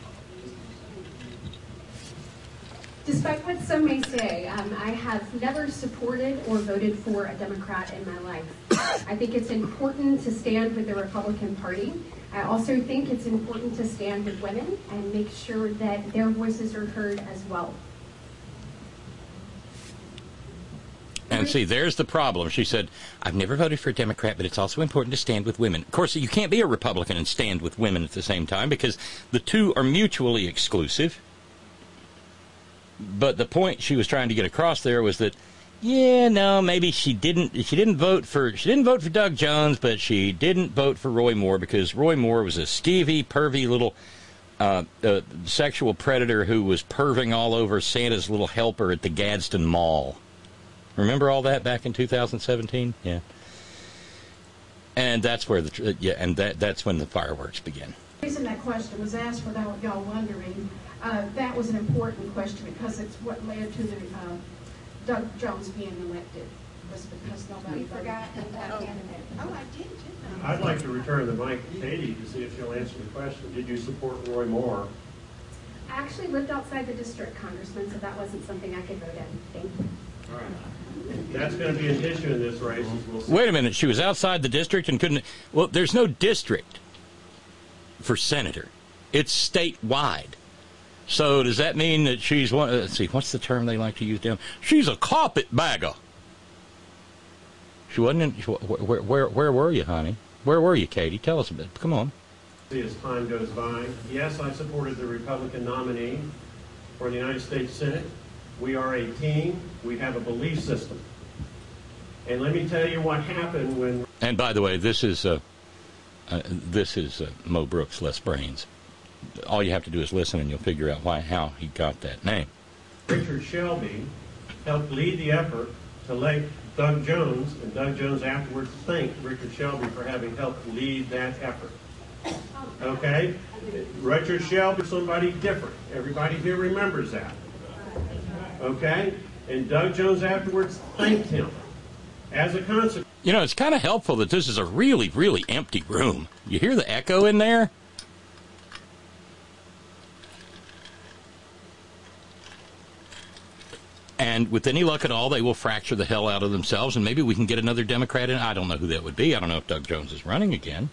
Despite what some may say, um, I have never supported or voted for a Democrat in my life. I think it's important to stand with the Republican Party. I also think it's important to stand with women and make sure that their voices are heard as well. And see, there's the problem. She said, I've never voted for a Democrat, but it's also important to stand with women. Of course, you can't be a Republican and stand with women at the same time because the two are mutually exclusive. But the point she was trying to get across there was that, yeah, no, maybe she didn't she didn't vote for she didn't vote for Doug Jones, but she didn't vote for Roy Moore because Roy Moore was a skeevy, pervy little uh, uh, sexual predator who was perving all over Santa's little helper at the Gadsden Mall. Remember all that back in two thousand seventeen? Yeah. And that's where the yeah, and that that's when the fireworks began. The reason that question was asked, without y'all wondering, uh, that was an important question because it's what led to the uh, Doug Jones being elected. Was because nobody forgot that candidate. Oh, I did. I'd like to return the mic to Katie to see if she'll answer the question. Did you support Roy Moore? I actually lived outside the district, Congressman, so that wasn't something I could vote in. Thank you. All right. That's going to be an issue in this race. We'll see. Wait a minute. She was outside the district and couldn't... Well, there's no district for senator. It's statewide. So does that mean that she's one... Let's see. What's the term they like to use down? She's a carpetbagger. She wasn't in... Where, where, where were you, honey? Where were you, Katie? Tell us a bit. Come on. See, as time goes by, yes, I supported the Republican nominee for the United States Senate. We are a team. We have a belief system. And let me tell you what happened when... And by the way, this is uh, uh, this is uh, Mo Brooks, Less Brains. All you have to do is listen and you'll figure out why, how he got that name. Richard Shelby helped lead the effort to elect Doug Jones, and Doug Jones afterwards thanked Richard Shelby for having helped lead that effort. Okay? Richard Shelby is somebody different. Everybody here remembers that. Okay? And Doug Jones afterwards thanked him. As a consequence... You know, it's kind of helpful that this is a really, really empty room. You hear the echo in there? And with any luck at all, they will fracture the hell out of themselves, and maybe we can get another Democrat in. I don't know who that would be. I don't know if Doug Jones is running again.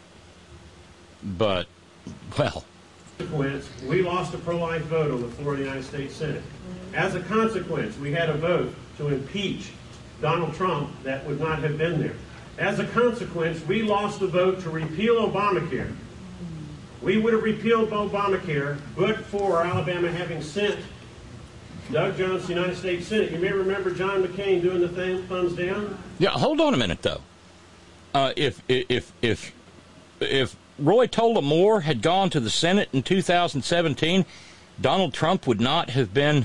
But, well... We lost a pro-life vote on the floor of the United States Senate. As a consequence, we had a vote to impeach Donald Trump that would not have been there. As a consequence, we lost a vote to repeal Obamacare. We would have repealed Obamacare, but for Alabama having sent Doug Jones to the United States Senate. You may remember John McCain doing the thing, thumbs down. Yeah, hold on a minute, though. Uh, if, if, if, if Roy Tola Moore had gone to the Senate in two thousand seventeen, Donald Trump would not have been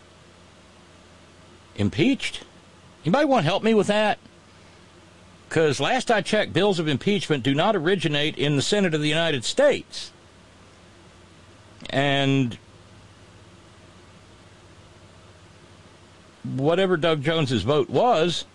impeached. Anybody want to help me with that? Because last I checked, bills of impeachment do not originate in the Senate of the United States. And whatever Doug Jones's vote was,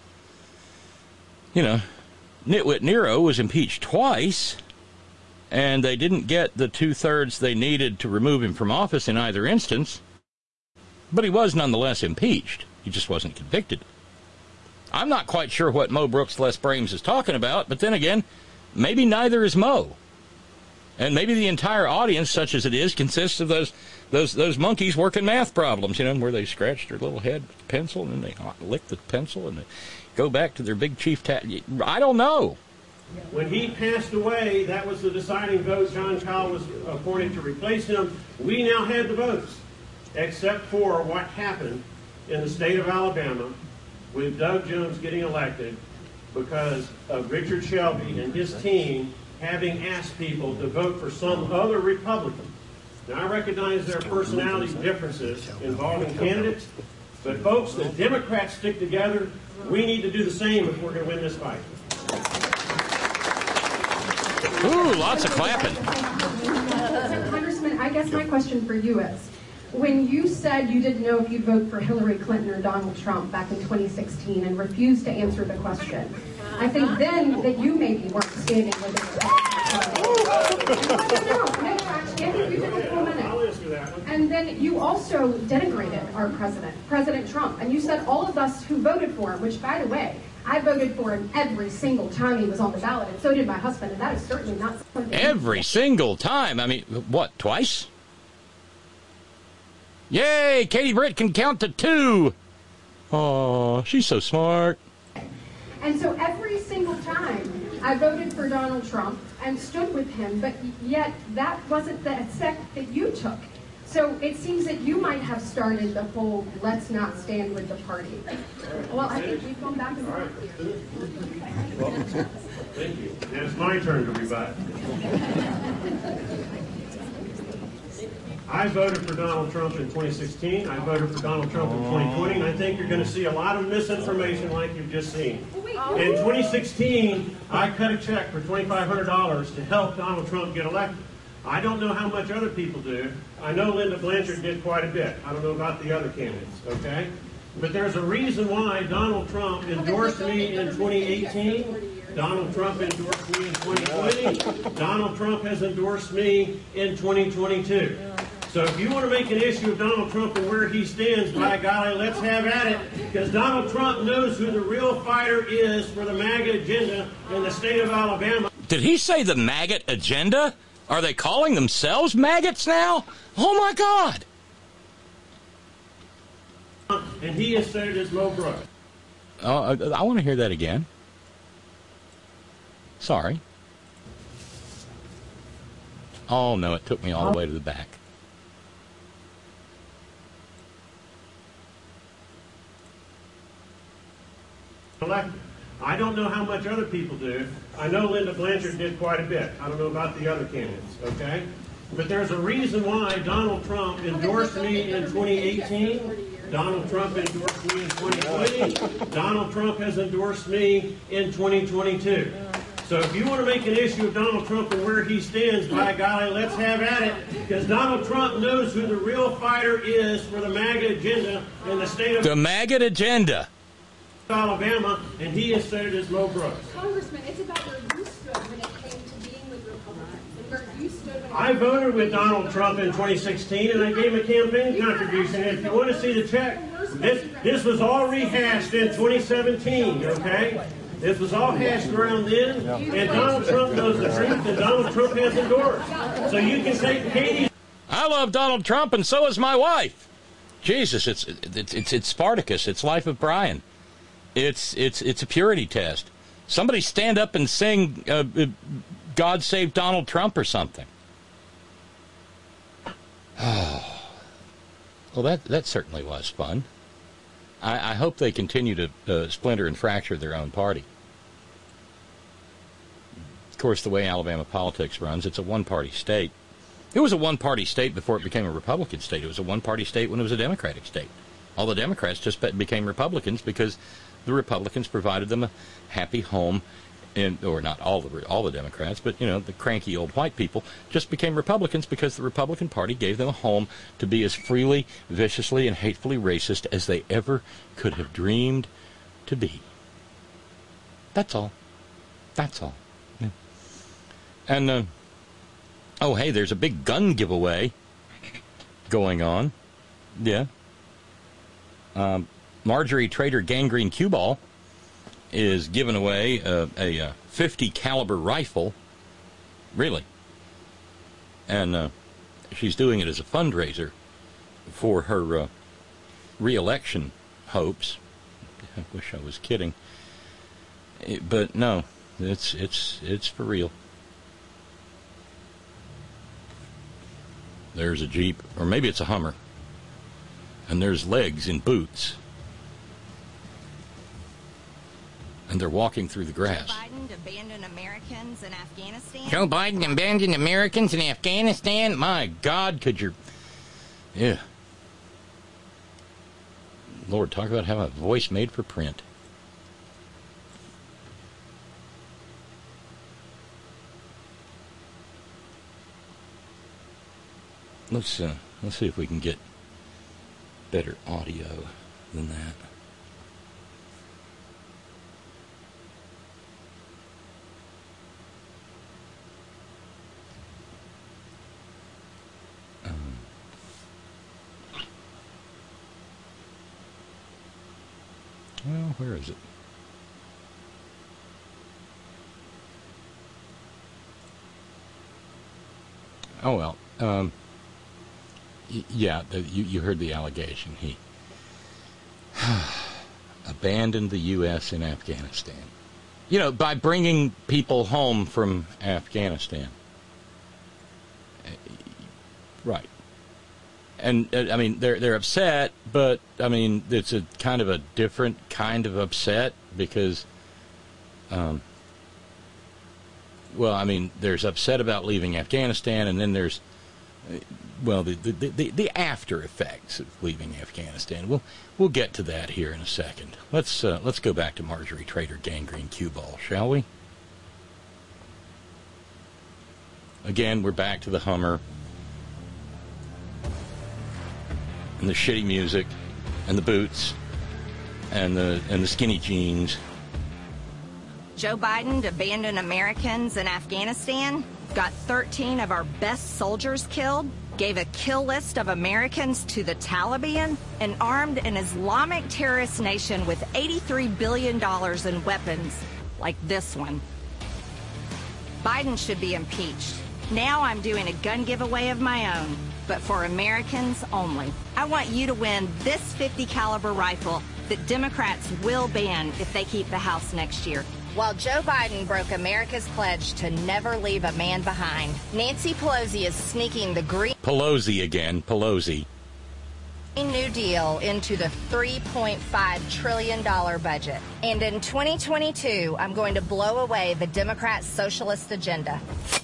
you know, Nitwit Nero was impeached twice, and they didn't get the two-thirds they needed to remove him from office in either instance, but he was nonetheless impeached. He just wasn't convicted. I'm not quite sure what Mo Brooks, Les Brames is talking about, but then again, maybe neither is Mo. And maybe the entire audience, such as it is, consists of those those those monkeys working math problems, you know, where they scratch their little head with a pencil and then they lick the pencil and they go back to their big chief tat. I don't know. When he passed away, that was the deciding vote. John Kyle was appointed to replace him. We now had the votes, except for what happened in the state of Alabama with Doug Jones getting elected because of Richard Shelby and his team having asked people to vote for some other Republican Now, I recognize there are personality differences involving candidates, but folks, the Democrats stick together. We need to do the same if we're going to win this fight. Ooh, lots of clapping. Congressman, I guess my question for you is, when you said you didn't know if you'd vote for Hillary Clinton or Donald Trump back in twenty sixteen and refused to answer the question, I think then that you maybe weren't standing with the Republican Party. No, no, no, actually, I think you did a full minute. I'll answer that one. And then you also denigrated our president, President Trump, and you said all of us who voted for him, which, by the way, I voted for him every single time he was on the ballot, and so did my husband, and that is certainly not something... Every single time? I mean, what, twice? Yay, Katie Britt can count to two. Oh, she's so smart. And so every single time I voted for Donald Trump and stood with him, but yet that wasn't the step that you took. So it seems that you might have started the whole let's not stand with the party. Well, I think we've gone back and forth. Well, thank you. And it's my turn to rebut. I voted for Donald Trump in twenty sixteen. I voted for Donald Trump in twenty twenty. And I think you're going to see a lot of misinformation like you've just seen. In twenty sixteen, I cut a check for twenty-five hundred dollars to help Donald Trump get elected. I don't know how much other people do. I know Linda Blanchard did quite a bit. I don't know about the other candidates, okay? But there's a reason why Donald Trump endorsed me in twenty eighteen. Donald Trump endorsed me in twenty twenty. Donald Trump has endorsed me in twenty twenty-two. So if you want to make an issue of Donald Trump and where he stands, by golly, let's have at it. Because Donald Trump knows who the real fighter is for the MAGA agenda in the state of Alabama. Did he say the maggot agenda? Are they calling themselves maggots now? Oh, my God. And he has said it is Mo Brooks. Oh, I, I want to hear that again. Sorry. Oh, no, it took me all the way to the back. Elected. I don't know how much other people do. I know Linda Blanchard did quite a bit. I don't know about the other candidates, okay? But there's a reason why Donald Trump endorsed me in twenty eighteen. Donald Trump endorsed me in twenty twenty. Donald Trump has endorsed me in twenty twenty-two. So if you want to make an issue of Donald Trump and where he stands, by golly, let's have at it. Because Donald Trump knows who the real fighter is for the MAGA agenda in the state of... The MAGA agenda. Alabama, and he has said it is Mo Brooks. Congressman, it's about where you stood when it came to being with Republicans. And where you stood when it I voted with Donald Trump in twenty sixteen, and I gave him a campaign contribution. And if you want to see the check, this, this was all rehashed in twenty seventeen, okay? This was all hashed around then, and Donald Trump knows the truth, and Donald Trump has endorsed. So you can take Katie's... I love Donald Trump, and so is my wife. Jesus, it's it's it's, it's Spartacus. It's Life of Brian. It's it's it's a purity test. Somebody stand up and sing uh, God Save Donald Trump or something. Oh. Well, that, that certainly was fun. I, I hope they continue to uh, splinter and fracture their own party. Of course, the way Alabama politics runs, it's a one-party state. It was a one-party state before it became a Republican state. It was a one-party state when it was a Democratic state. All the Democrats just became Republicans because the Republicans provided them a happy home, in, or not all the all the Democrats, but you know the cranky old white people just became Republicans because the Republican Party gave them a home to be as freely, viciously, and hatefully racist as they ever could have dreamed to be. That's all. That's all. Yeah. And uh, oh, hey, there's a big gun giveaway going on. Yeah. Um, Marjorie Trader Gangrene Q-Ball is giving away a, a, a fifty caliber rifle, really, and uh, she's doing it as a fundraiser for her uh, re-election hopes. I wish I was kidding, it, but no, it's it's it's for real. There's a Jeep, or maybe it's a Hummer, and there's legs in boots. and they're walking through the grass. Joe Biden abandoned Americans in Afghanistan. Joe Biden abandoned Americans in Afghanistan? My God, could you... Yeah. Lord, talk about having a voice made for print. Let's uh, let's see if we can get better audio than that. Um, well, where is it? Oh well. Um, Yeah, the, you, you heard the allegation. He abandoned the U S in Afghanistan. You know, by bringing people home from Afghanistan. Right. And, uh, I mean, they're, they're upset, but, I mean, it's a kind of a different kind of upset because, um, well, I mean, there's upset about leaving Afghanistan, and then there's Well, the, the the the after effects of leaving Afghanistan. We'll we'll get to that here in a second. Let's uh, let's go back to Marjorie Trader Gangrene Cue Ball, shall we? Again, we're back to the Hummer and the shitty music and the boots and the and the skinny jeans. Joe Biden abandoned Americans in Afghanistan, got thirteen of our best soldiers killed, gave a kill list of Americans to the Taliban, and armed an Islamic terrorist nation with eighty-three billion dollars in weapons, like this one. Biden should be impeached. Now I'm doing a gun giveaway of my own, but for Americans only. I want you to win this fifty caliber rifle that Democrats will ban if they keep the House next year. While Joe Biden broke America's pledge to never leave a man behind, Nancy Pelosi is sneaking the Green Pelosi again, Pelosi. New Deal into the three point five trillion dollars budget. And in twenty twenty-two, I'm going to blow away the Democrat socialist agenda.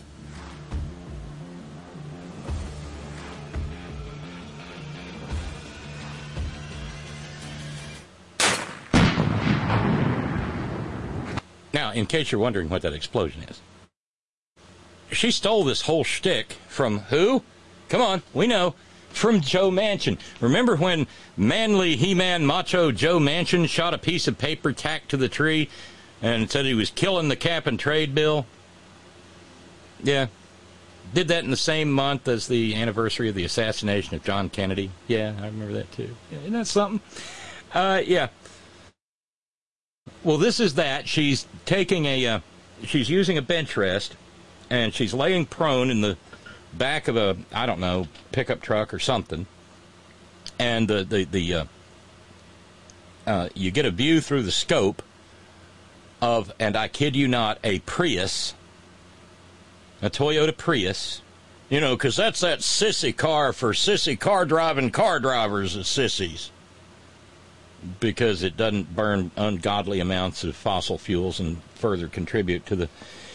Now, in case you're wondering what that explosion is, she stole this whole shtick from who? Come on, we know. From Joe Manchin. Remember when manly He-Man macho Joe Manchin shot a piece of paper tacked to the tree and said he was killing the cap and trade bill? Yeah. Did that in the same month as the anniversary of the assassination of John Kennedy. Yeah, I remember that too. Yeah, isn't that something? Uh, yeah. Well, this is that. She's taking a, uh, she's using a bench rest, and she's laying prone in the back of a, I don't know, pickup truck or something. And the, the, the uh, uh, you get a view through the scope of, and I kid you not, a Prius, a Toyota Prius. You know, because that's that sissy car for sissy car driving car drivers as sissies. Because it doesn't burn ungodly amounts of fossil fuels and further contribute to the,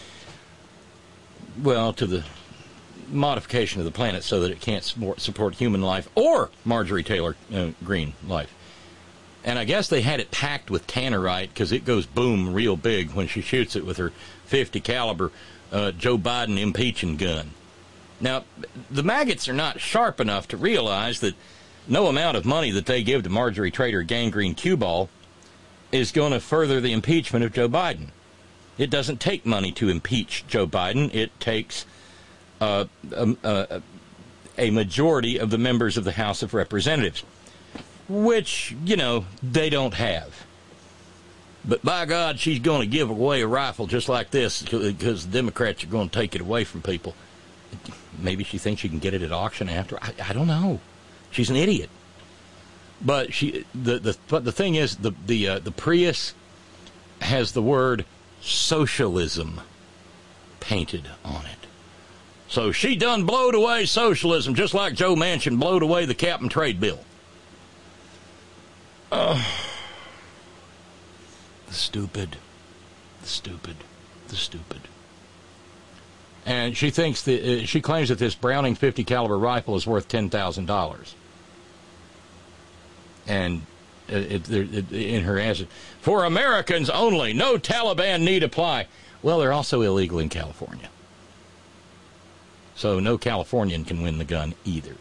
well, to the modification of the planet so that it can't support human life or Marjorie Taylor uh, Greene life. And I guess they had it packed with tannerite because it goes boom real big when she shoots it with her fifty caliber uh, Joe Biden impeaching gun. Now, the maggots are not sharp enough to realize that no amount of money that they give to Marjorie Trader Gangrene Cue Ball is going to further the impeachment of Joe Biden. It doesn't take money to impeach Joe Biden. It takes uh, a, a, a majority of the members of the House of Representatives, which, you know, they don't have. But by God, she's going to give away a rifle just like this because the Democrats are going to take it away from people. Maybe she thinks she can get it at auction after. I, I don't know. She's an idiot. But she, the the but the thing is, the the uh, the Prius has the word socialism painted on it. So she done blowed away socialism, just like Joe Manchin blowed away the cap and trade bill. Uh, stupid. stupid. The stupid. And she thinks that uh, she claims that this Browning fifty caliber rifle is worth ten thousand dollars. And it, it, it, in her answer, for Americans only, no Taliban need apply. Well, they're also illegal in California. So no Californian can win the gun either.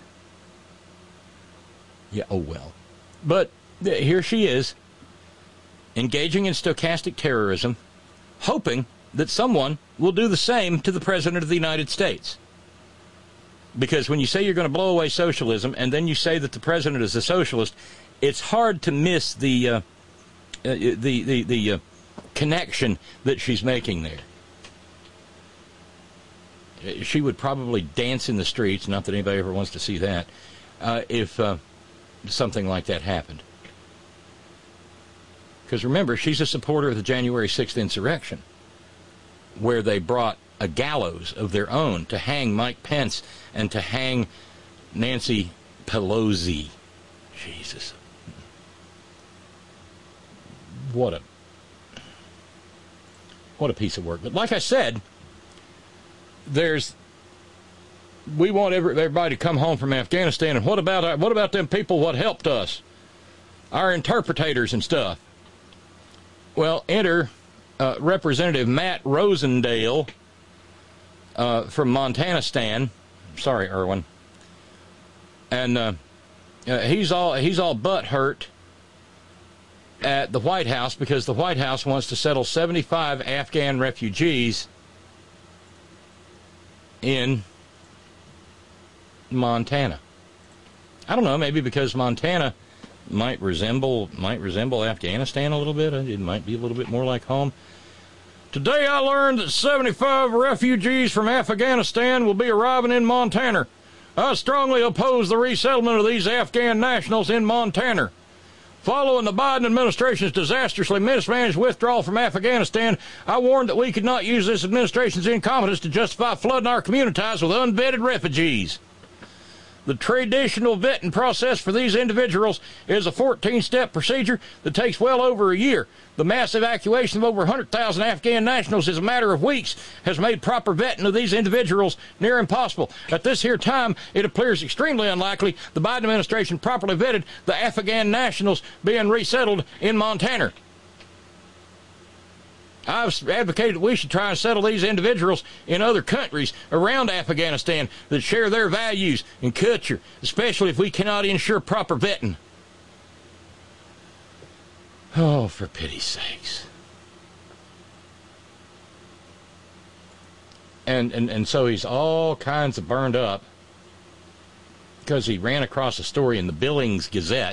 Yeah, oh well. But th- here she is, engaging in stochastic terrorism, hoping that someone will do the same to the President of the United States. Because when you say you're going to blow away socialism, and then you say that the President is a socialist, it's hard to miss the uh, uh, the the, the uh, connection that she's making there. She would probably dance in the streets, not that anybody ever wants to see that, uh, if uh, something like that happened. Because remember, she's a supporter of the January sixth insurrection, where they brought a gallows of their own to hang Mike Pence and to hang Nancy Pelosi. Jesus. What a what a piece of work. But like I said, there's we want every, everybody to come home from Afghanistan, and what about our, what about them people what helped us? Our interpreters and stuff. Well, enter uh, Representative Matt Rosendale uh, from Montana-stan. Sorry, Irwin. And uh, uh, he's all he's all butthurt at the White House because the White House wants to settle seventy-five Afghan refugees in Montana. I don't know, maybe because Montana might resemble might resemble Afghanistan a little bit. It might be a little bit more like home. Today I learned that seventy-five refugees from Afghanistan will be arriving in Montana. I strongly oppose the resettlement of these Afghan nationals in Montana. Following the Biden administration's disastrously mismanaged withdrawal from Afghanistan, I warned that we could not use this administration's incompetence to justify flooding our communities with unvetted refugees. The traditional vetting process for these individuals is a fourteen-step procedure that takes well over a year. The mass evacuation of over one hundred thousand Afghan nationals in a matter of weeks has made proper vetting of these individuals near impossible. At this here time, it appears extremely unlikely the Biden administration properly vetted the Afghan nationals being resettled in Montana. I've advocated that we should try and settle these individuals in other countries around Afghanistan that share their values and culture, especially if we cannot ensure proper vetting. Oh, for pity's sakes. And, and, and so he's all kinds of burned up because he ran across a story in the Billings Gazette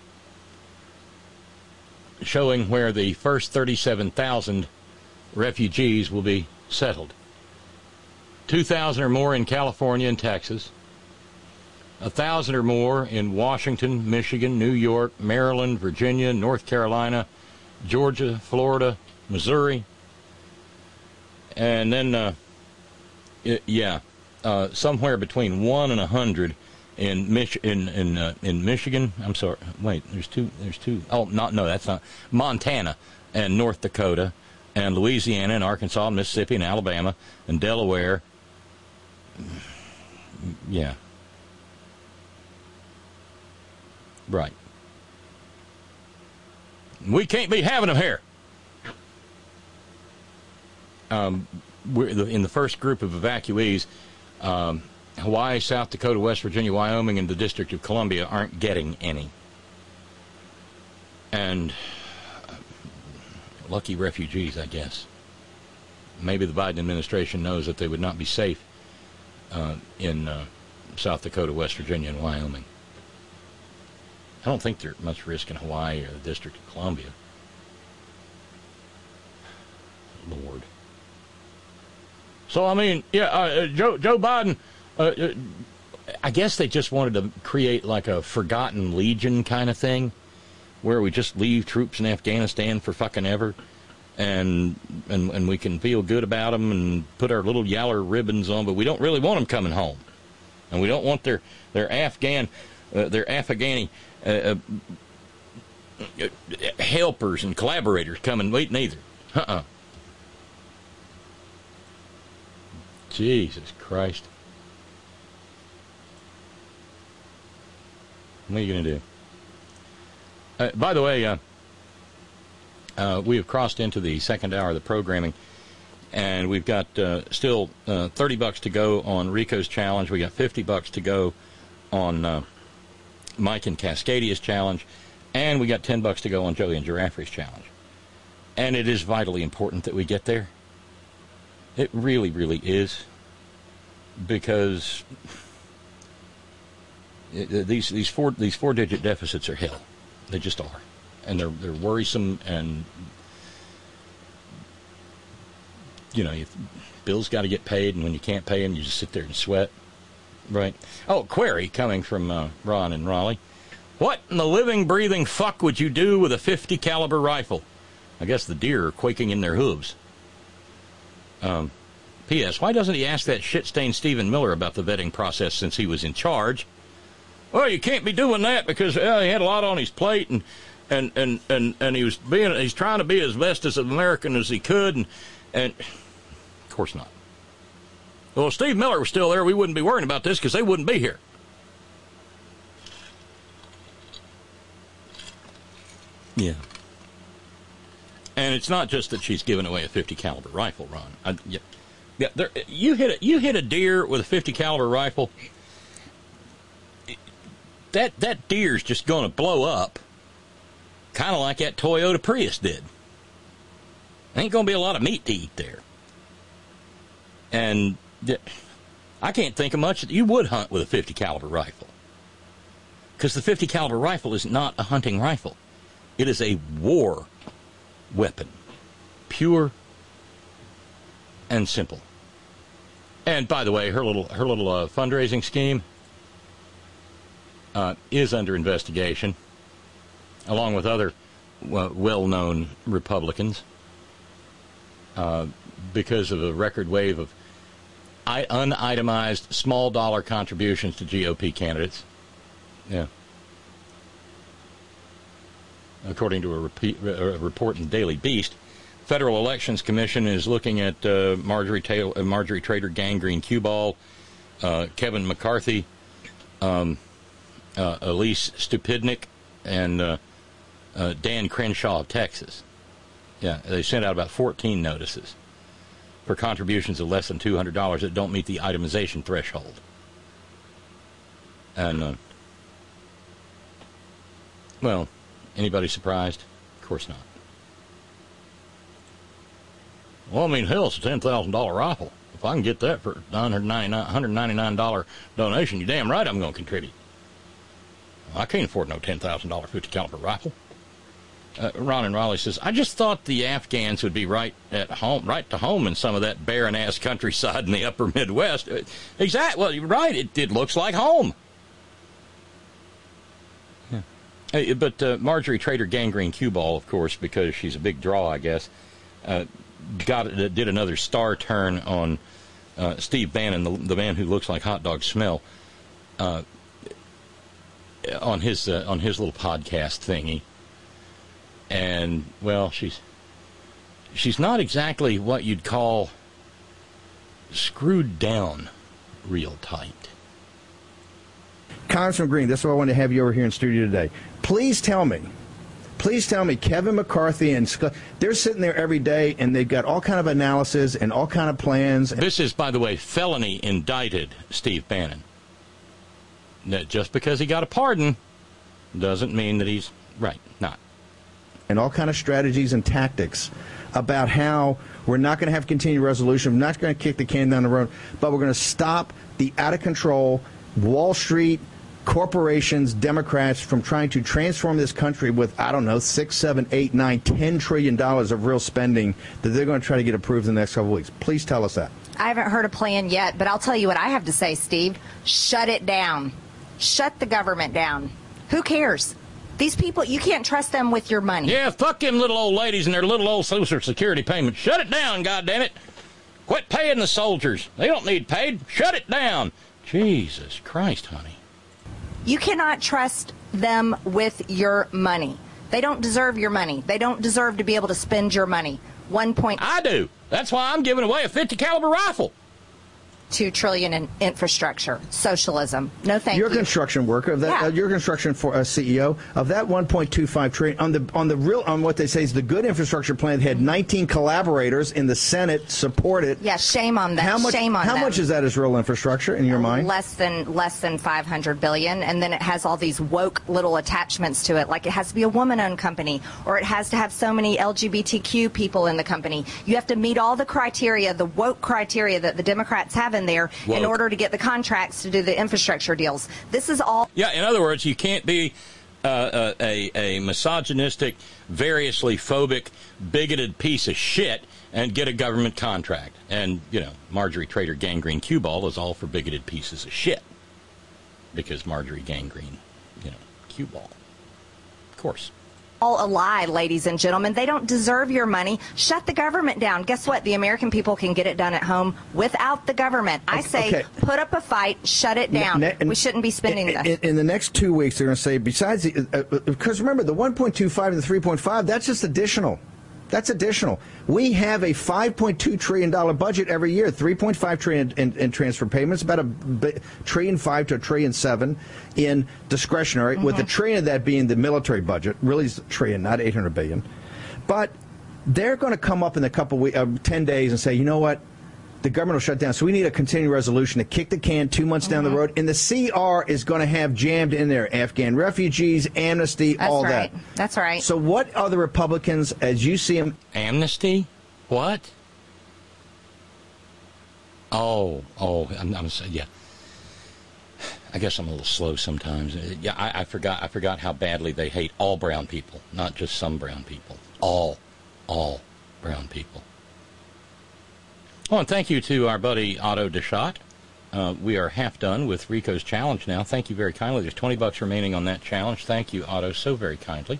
showing where the first thirty-seven thousand refugees will be settled. two thousand or more in California and Texas. one thousand or more in Washington, Michigan, New York, Maryland, Virginia, North Carolina, Georgia, Florida, Missouri. And then, uh, it, yeah, uh, somewhere between one and a hundred in Mich- in in uh, in Michigan. I'm sorry. Wait, there's two. There's two. Oh, not no, that's not Montana and North Dakota and Louisiana and Arkansas, and Mississippi and Alabama and Delaware. Yeah. Right. We can't be having them here. Um, we're in the first group of evacuees. Um, Hawaii, South Dakota, West Virginia, Wyoming, and the District of Columbia aren't getting any. And uh, lucky refugees, I guess. Maybe the Biden administration knows that they would not be safe uh, in uh, South Dakota, West Virginia, and Wyoming. I don't think there's much risk in Hawaii or the District of Columbia. Lord. So, I mean, yeah, uh, Joe, Joe Biden, uh, uh, I guess they just wanted to create like a forgotten legion kind of thing where we just leave troops in Afghanistan for fucking ever and, and, and we can feel good about them and put our little yaller ribbons on, but we don't really want them coming home. And we don't want their, their Afghan, uh, their Afghani uh, uh, helpers and collaborators coming. Wait, neither. Uh-uh. Jesus Christ. What are you going to do? Uh, by the way, uh, uh, we have crossed into the second hour of the programming, and we've got uh, still uh, thirty bucks to go on Rico's challenge. We got fifty bucks to go on uh, Mike and Cascadia's challenge, and we got ten bucks to go on Joey and Giraffe's challenge. And it is vitally important that we get there. It really, really is, because it, these these four these four digit deficits are hell. They just are, and they're they're worrisome. And you know, if bills got to get paid, and when you can't pay them, you just sit there and sweat, right? Oh, query coming from uh, Ron in Raleigh. What in the living, breathing fuck would you do with a fifty caliber rifle? I guess the deer are quaking in their hooves. Um, P S. Why doesn't he ask that shit-stained Stephen Miller about the vetting process since he was in charge? Well, you can't be doing that because uh, he had a lot on his plate, and and, and, and, and he was being he's trying to be as best as an American as he could, and and of course not. Well, if Steve Miller was still there, we wouldn't be worrying about this because they wouldn't be here. Yeah. And it's not just that she's giving away a fifty caliber rifle, Ron. I, yeah, yeah. There, you hit a you hit a deer with a fifty caliber rifle. That that deer's just going to blow up, kind of like that Toyota Prius did. Ain't going to be a lot of meat to eat there. And I can't think of much that you would hunt with a fifty caliber rifle, because the fifty caliber rifle is not a hunting rifle. It is a war weapon, pure and simple. And by the way, her little her little uh, fundraising scheme uh, is under investigation, along with other uh, well-known Republicans, uh, because of a record wave of I- unitemized small dollar contributions to G O P candidates. Yeah. According to a, repeat, a report in Daily Beast, Federal Elections Commission is looking at uh, Marjorie, Taylor, uh, Marjorie Trader Gangrene Q-Ball, uh, Kevin McCarthy, um, uh, Elise Stupidnik, and uh, uh, Dan Crenshaw of Texas. Yeah, they sent out about fourteen notices for contributions of less than two hundred dollars that don't meet the itemization threshold. And, uh, well... Anybody surprised? Of course not. Well, I mean, hell, it's a ten thousand dollar rifle. If I can get that for a one hundred ninety-nine dollars donation, you're damn right I'm going to contribute. I can't afford no ten thousand dollar fifty caliber rifle. Uh, Ron in Raleigh says, I just thought the Afghans would be right at home, right to home in some of that barren-ass countryside in the upper Midwest. Uh, exactly. Well, you're right. It, it looks like home. Hey, but uh, Marjorie Trader Gangrene Q-Ball, of course, because she's a big draw, I guess, uh, got uh, did another star turn on uh, Steve Bannon, the, the man who looks like hot dog smell, uh, on his uh, on his little podcast thingy. And well, she's she's not exactly what you'd call screwed down real tight. Congressman Green, that's why I want to have you over here in studio today. Please tell me, please tell me, Kevin McCarthy and Scott, they're sitting there every day and they've got all kind of analysis and all kind of plans. This is, by the way, felony indicted Steve Bannon. Now, just because he got a pardon doesn't mean that he's right, not. And all kind of strategies and tactics about how we're not going to have continued resolution, we're not going to kick the can down the road, but we're going to stop the out-of-control Wall Street corporations, Democrats, from trying to transform this country with, I don't know, six, seven, eight, nine, ten trillion dollars of real spending that they're going to try to get approved in the next couple of weeks. Please tell us that. I haven't heard a plan yet, but I'll tell you what I have to say, Steve. Shut it down. Shut the government down. Who cares? These people, you can't trust them with your money. Yeah, fuck them little old ladies and their little old Social Security payments. Shut it down, goddammit. Quit paying the soldiers. They don't need paid. Shut it down. Jesus Christ, honey. You cannot trust them with your money. They don't deserve your money. They don't deserve to be able to spend your money. One point. I do. That's why I'm giving away a fifty caliber rifle. two trillion in infrastructure. Socialism. No, thank you're you. You're a construction worker of that. Yeah. Uh, you're a construction for a C E O of that one point two five trillion on the on the real on what they say is the good infrastructure plan. Had nineteen collaborators in the Senate support it. Yeah, shame on them. How much? Shame on how them. much is that as real infrastructure in your mind? Less than less than five hundred billion, and then it has all these woke little attachments to it, like it has to be a woman-owned company, or it has to have so many L G B T Q people in the company. You have to meet all the criteria, the woke criteria that the Democrats have in there woke. in order to get the contracts to do the infrastructure deals. This is all. Yeah, in other words, you can't be uh, a, a misogynistic, variously phobic, bigoted piece of shit and get a government contract. And, you know, Marjorie Trader Gangrene Q-Ball is all for bigoted pieces of shit. Because Marjorie Gangrene, you know, Q-Ball. Of course. All a lie, ladies and gentlemen. They don't deserve your money. Shut the government down. Guess what? The American people can get it done at home without the government. I say okay. put up a fight, shut it down. Ne- ne- we shouldn't be spending in, this. In, in the next two weeks, they're going to say, besides the, uh, because remember, the one point two five and the three point five, that's just additional. That's additional. We have a five point two trillion dollars budget every year, three point five trillion dollars in, in, in transfer payments, about a b- trillion five to a trillion seven in discretionary, mm-hmm. with a trillion of that being the military budget, really is a trillion, not eight hundred billion. But they're going to come up in a couple weeks, uh, ten days and say, you know what? The government will shut down. So we need a continuing resolution to kick the can two months mm-hmm. down the road. And the C R is going to have jammed in there Afghan refugees, amnesty, That's all right. that. That's right. So what are the Republicans, as you see them? Amnesty? What? Oh, oh, I'm, I'm yeah. I guess I'm a little slow sometimes. Yeah, I, I forgot. I forgot how badly they hate all brown people, not just some brown people. All, all brown people. Oh, and thank you to our buddy Otto Deschott. Uh, we are half done with Rico's challenge now. Thank you very kindly. There's twenty bucks remaining on that challenge. Thank you, Otto, so very kindly.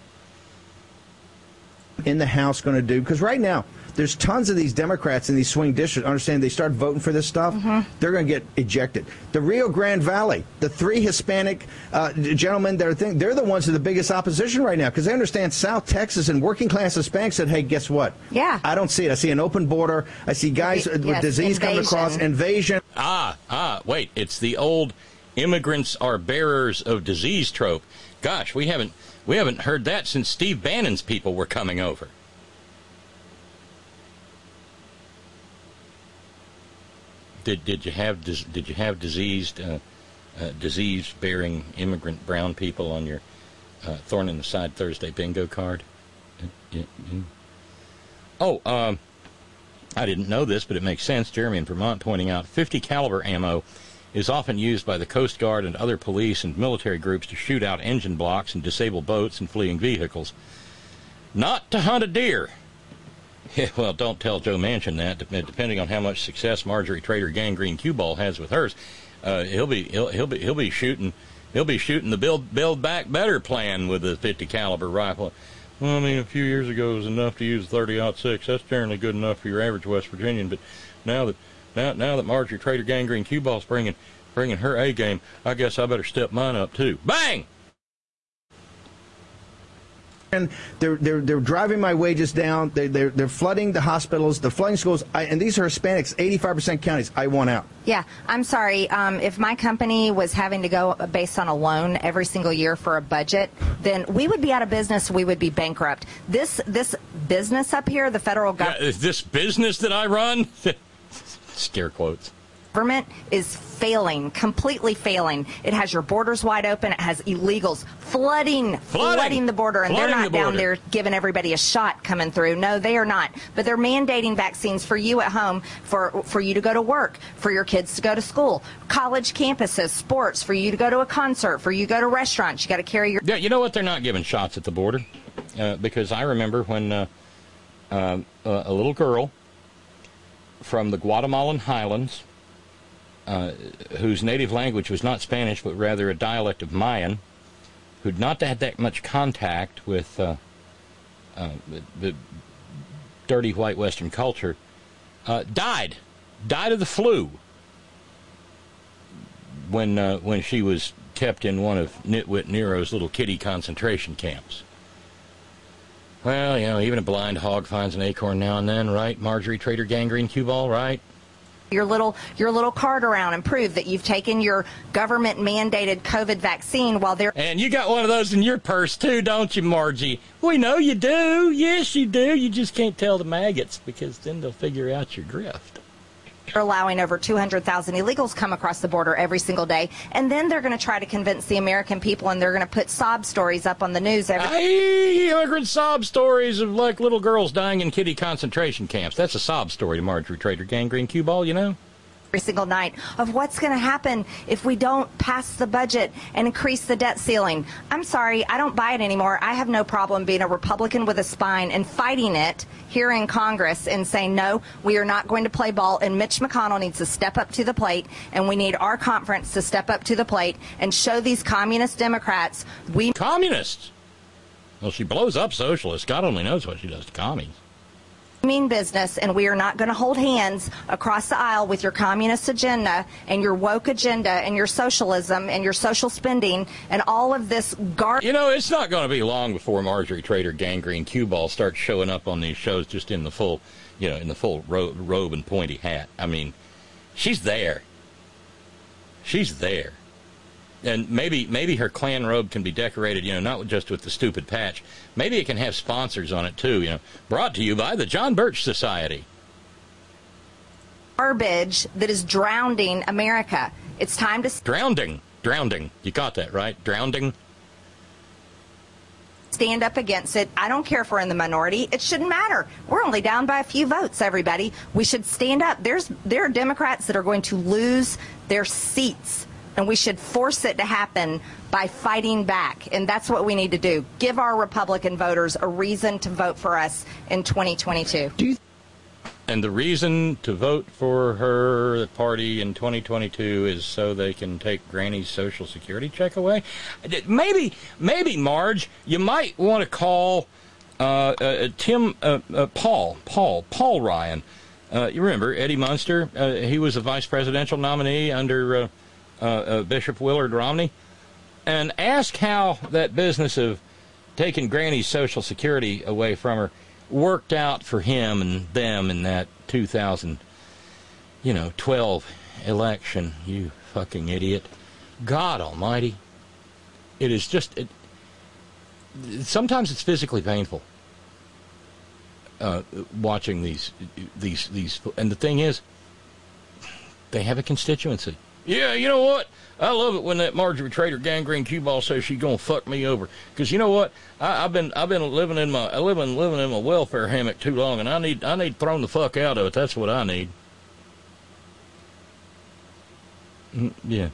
In the House going to do, because right now there's tons of these Democrats in these swing districts. Understand they start voting for this stuff, mm-hmm. they're going to get ejected. The Rio Grande Valley, the three Hispanic uh, gentlemen, they're, th- they're the ones with the biggest opposition right now because they understand South Texas and working class Hispanics said, hey, guess what? Yeah. I don't see it. I see an open border. I see guys yes, with disease invasion. coming across, invasion. Ah, ah, wait, it's the old immigrants are bearers of disease trope. Gosh, we haven't we haven't heard that since Steve Bannon's people were coming over. Did did you have did you have diseased uh, uh, disease bearing immigrant brown people on your uh, thorn in the side Thursday bingo card? Yeah, yeah. Oh, um, I didn't know this, but it makes sense. Jeremy in Vermont pointing out fifty caliber ammo is often used by the Coast Guard and other police and military groups to shoot out engine blocks and disable boats and fleeing vehicles. Not to hunt a deer. Yeah, well, don't tell Joe Manchin that. Depending on how much success Marjorie Trader Gangrene Q-Ball has with hers, uh, he'll be he'll, he'll be he'll be shooting he'll be shooting the build build back better plan with the fifty caliber rifle. Well, I mean, a few years ago it was enough to use thirty aught six. That's generally good enough for your average West Virginian. But now that now now that Marjorie Trader Gangrene Q-Ball's bringing bringing her A game, I guess I better step mine up too. Bang! And they're they're they're driving my wages down. They they're they're flooding the hospitals, the flooding schools, I, and these are Hispanics. eighty-five percent counties. I want out. Yeah, I'm sorry. Um, if my company was having to go based on a loan every single year for a budget, then we would be out of business. We would be bankrupt. This this business up here, the federal government. Yeah, is this business that I run? Scare quotes. Government is failing, completely failing. It has your borders wide open. It has illegals flooding, flooding, flooding the border, and flooding they're not the down there giving everybody a shot coming through. No, they are not. But they're mandating vaccines for you at home, for for you to go to work, for your kids to go to school, college campuses, sports, for you to go to a concert, for you to go to restaurants. You got to carry your. Yeah, you know what? They're not giving shots at the border, uh, because I remember when uh, uh, a little girl from the Guatemalan highlands, Uh, whose native language was not Spanish but rather a dialect of Mayan, who'd not had that much contact with uh, uh, the, the dirty white Western culture, uh, died, died of the flu when uh, when she was kept in one of Nitwit Nero's little kiddie concentration camps. Well, you know, even a blind hog finds an acorn now and then, right? Marjorie Trader Gangrene Q-Ball, right? your little your little card around and prove that you've taken your government-mandated COVID vaccine while they're... And you got one of those in your purse, too, don't you, Margie? We know you do. Yes, you do. You just can't tell the maggots because then they'll figure out your grift. allowing over two hundred thousand illegals come across the border every single day, and then they're going to try to convince the American people, and they're going to put sob stories up on the news every Hey, immigrant sob stories of like little girls dying in kiddie concentration camps. That's a sob story to Marjorie Trader Gangrene Cue Ball, you know? every single night of what's going to happen if we don't pass the budget and increase the debt ceiling. I'm sorry, I don't buy it anymore. I have no problem being a Republican with a spine and fighting it here in Congress and saying, no, we are not going to play ball, and Mitch McConnell needs to step up to the plate, and we need our conference to step up to the plate and show these communist Democrats we... Communists? Well, she blows up socialists. God only knows what she does to commies. mean business, and we are not going to hold hands across the aisle with your communist agenda and your woke agenda and your socialism and your social spending and all of this garbage. You know, it's not going to be long before Marjorie Trader Gangrene Cue Ball starts showing up on these shows just in the full, you know, in the full ro- robe and pointy hat. I mean, she's there. She's there. And maybe maybe her Klan robe can be decorated, you know, not just with the stupid patch. Maybe it can have sponsors on it, too, you know. Brought to you by the John Birch Society. Garbage that is drowning America. It's time to... Drowning. Drowning. You got that, right? Drowning. Stand up against it. I don't care if we're in the minority. It shouldn't matter. We're only down by a few votes, everybody. We should stand up. There's There are Democrats that are going to lose their seats, and we should force it to happen by fighting back. And that's what we need to do. Give our Republican voters a reason to vote for us in twenty twenty-two. Do you and the reason to vote for her party in twenty twenty-two is so they can take Granny's Social Security check away? Maybe, maybe, Marge, you might want to call uh, uh, Tim, uh, uh, Paul, Paul, Paul Ryan. Uh, you remember Eddie Munster? Uh, he was a vice presidential nominee under... Uh, Uh, uh, Bishop Willard Romney, and ask how that business of taking Granny's Social Security away from her worked out for him and them in that two thousand, you know, twelve election. You fucking idiot! God Almighty! It is just. It, sometimes it's physically painful uh, watching these these these. And the thing is, they have a constituency. Yeah, you know what? I love it when that Marjorie Trader Gangrene Cue Ball says she's gonna fuck me over. Because you know what? I, I've been I've been living in my living living in my welfare hammock too long, and I need I need thrown the fuck out of it. That's what I need. Mm, yeah.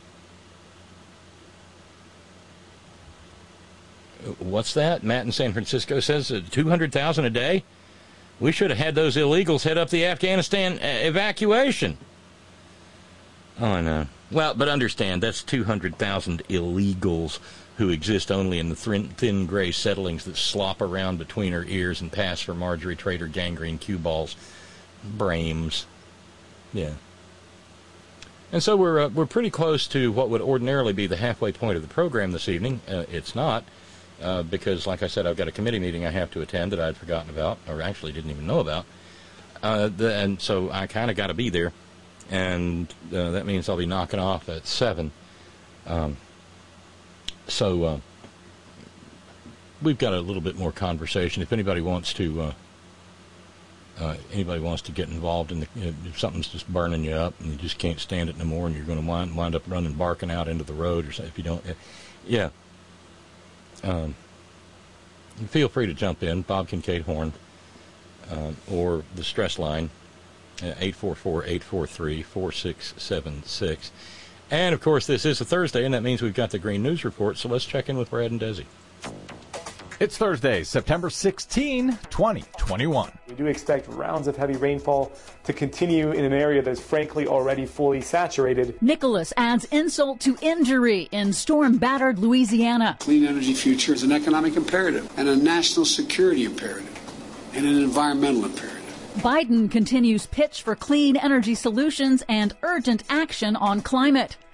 What's that? Matt in San Francisco says uh, two hundred thousand a day. We should have had those illegals head up the Afghanistan uh, evacuation. Oh, I know. Well, but understand, that's two hundred thousand illegals who exist only in the thin, thin gray settlings that slop around between her ears and pass for Marjorie Trader Gangrene Cue Ball's brains. Yeah. And so we're uh, we're pretty close to what would ordinarily be the halfway point of the program this evening. Uh, it's not, uh, because, like I said, I've got a committee meeting I have to attend that I'd forgotten about, or actually didn't even know about. Uh, the, and so I kind of got to be there. And uh, that means I'll be knocking off at seven. Um, so uh, we've got a little bit more conversation. If anybody wants to, uh, uh, anybody wants to get involved in the, you know, if something's just burning you up and you just can't stand it no more, and you're going to wind, wind up running, barking out into the road, or something. If you don't, uh, yeah, um, feel free to jump in. Bob Kincaid Horn, uh, or the stress line. eight four four, eight four three, four six seven six. And, of course, this is a Thursday, and that means we've got the Green News Report, so let's check in with Brad and Desi. It's Thursday, September sixteenth, twenty twenty-one. We do expect rounds of heavy rainfall to continue in an area that is frankly already fully saturated. Nicholas adds insult to injury in storm-battered Louisiana. Clean energy future is an economic imperative and a national security imperative and an environmental imperative. Biden continues pitch for clean energy solutions and urgent action on climate.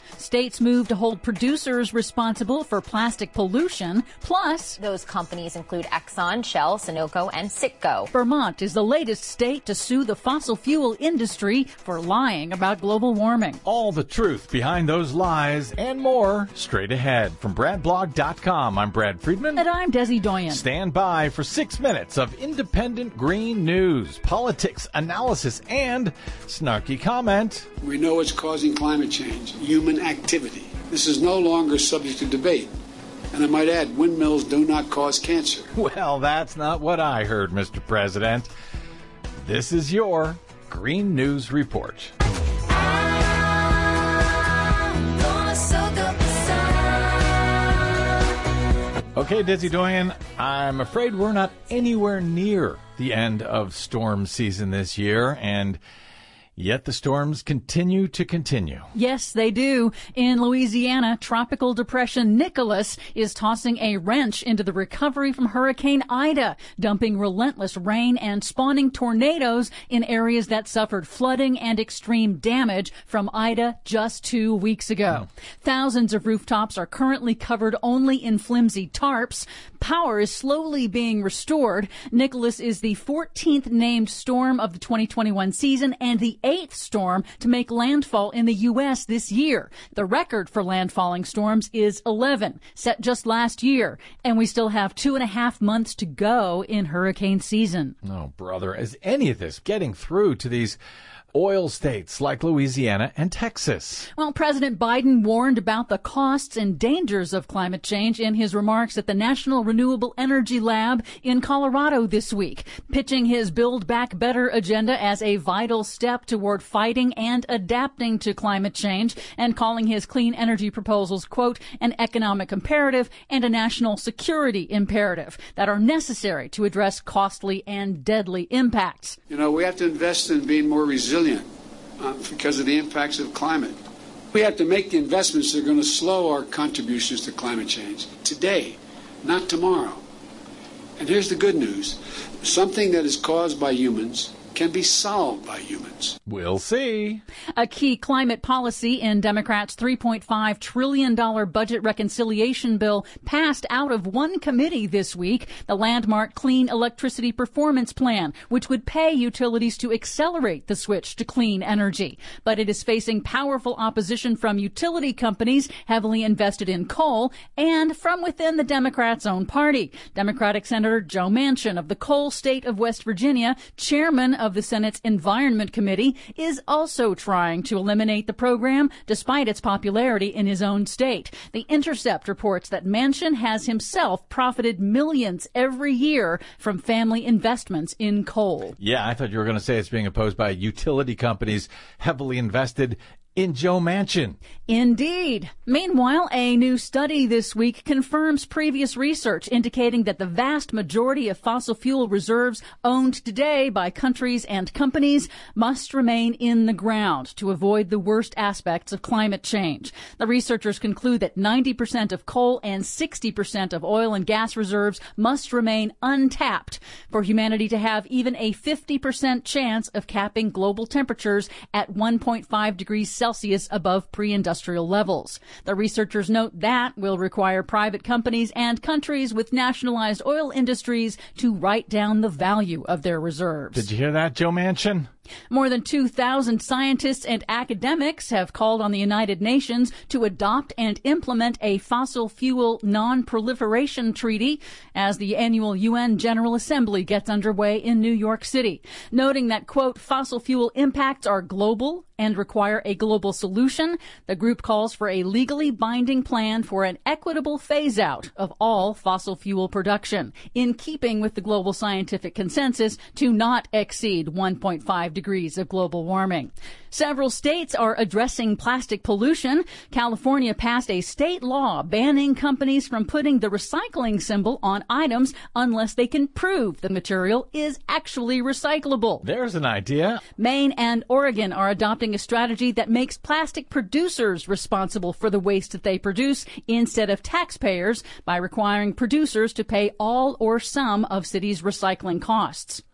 States move to hold producers responsible for plastic pollution. Plus, those companies include Exxon, Shell, Sunoco, and Citgo. Vermont is the latest state to sue the fossil fuel industry for lying about global warming. All the truth behind those lies and more straight ahead. From brad blog dot com, I'm Brad Friedman. And I'm Desi Doyen. Stand by for six minutes of independent green news, politics, analysis, and snarky comment. We know it's causing climate change, human activity. This is no longer subject to debate. And I might add, windmills do not cause cancer. Well, that's not what I heard, Mister President. This is your Green News Report. Okay, Desi Doyen, I'm afraid we're not anywhere near the end of storm season this year, and yet the storms continue to continue. Yes, they do. In Louisiana, Tropical Depression Nicholas is tossing a wrench into the recovery from Hurricane Ida, dumping relentless rain and spawning tornadoes in areas that suffered flooding and extreme damage from Ida just two weeks ago. Mm. Thousands of rooftops are currently covered only in flimsy tarps. Power is slowly being restored. Nicholas is the fourteenth named storm of the twenty twenty-one season and the eighth storm to make landfall in the U S this year. The record for landfalling storms is eleven, set just last year, and we still have two and a half months to go in hurricane season. Oh, brother, is any of this getting through to these oil states like Louisiana and Texas? Well, President Biden warned about the costs and dangers of climate change in his remarks at the National Renewable Energy Lab in Colorado this week, pitching his Build Back Better agenda as a vital step toward fighting and adapting to climate change, and calling his clean energy proposals, quote, an economic imperative and a national security imperative that are necessary to address costly and deadly impacts. You know, we have to invest in being more resilient. Uh, because of the impacts of climate. We have to make the investments that are going to slow our contributions to climate change today, not tomorrow. And here's the good news. Something that is caused by humans can be solved by humans. We'll see. A key climate policy in Democrats' three point five trillion dollars budget reconciliation bill passed out of one committee this week, the landmark Clean Electricity Performance Plan, which would pay utilities to accelerate the switch to clean energy. But it is facing powerful opposition from utility companies heavily invested in coal and from within the Democrats' own party. Democratic Senator Joe Manchin of the coal state of West Virginia, chairman of the Senate's Environment Committee, is also trying to eliminate the program despite its popularity in his own state. The Intercept reports that Manchin has himself profited millions every year from family investments in coal. Yeah, I thought you were going to say it's being opposed by utility companies heavily invested in Joe Manchin. Indeed. Meanwhile, a new study this week confirms previous research indicating that the vast majority of fossil fuel reserves owned today by countries and companies must remain in the ground to avoid the worst aspects of climate change. The researchers conclude that ninety percent of coal and sixty percent of oil and gas reserves must remain untapped for humanity to have even a fifty percent chance of capping global temperatures at one point five degrees Celsius Celsius above pre-industrial levels. The researchers note that will require private companies and countries with nationalized oil industries to write down the value of their reserves. Did you hear that, Joe Manchin? More than two thousand scientists and academics have called on the United Nations to adopt and implement a fossil fuel non-proliferation treaty as the annual U N General Assembly gets underway in New York City, noting that, quote, fossil fuel impacts are global and require a global solution. The group calls for a legally binding plan for an equitable phase-out of all fossil fuel production, in keeping with the global scientific consensus to not exceed one point five degrees of global warming. Several states are addressing plastic pollution. California passed a state law banning companies from putting the recycling symbol on items unless they can prove the material is actually recyclable. There's an idea. Maine and Oregon are adopting a strategy that makes plastic producers responsible for the waste that they produce instead of taxpayers by requiring producers to pay all or some of cities' recycling costs.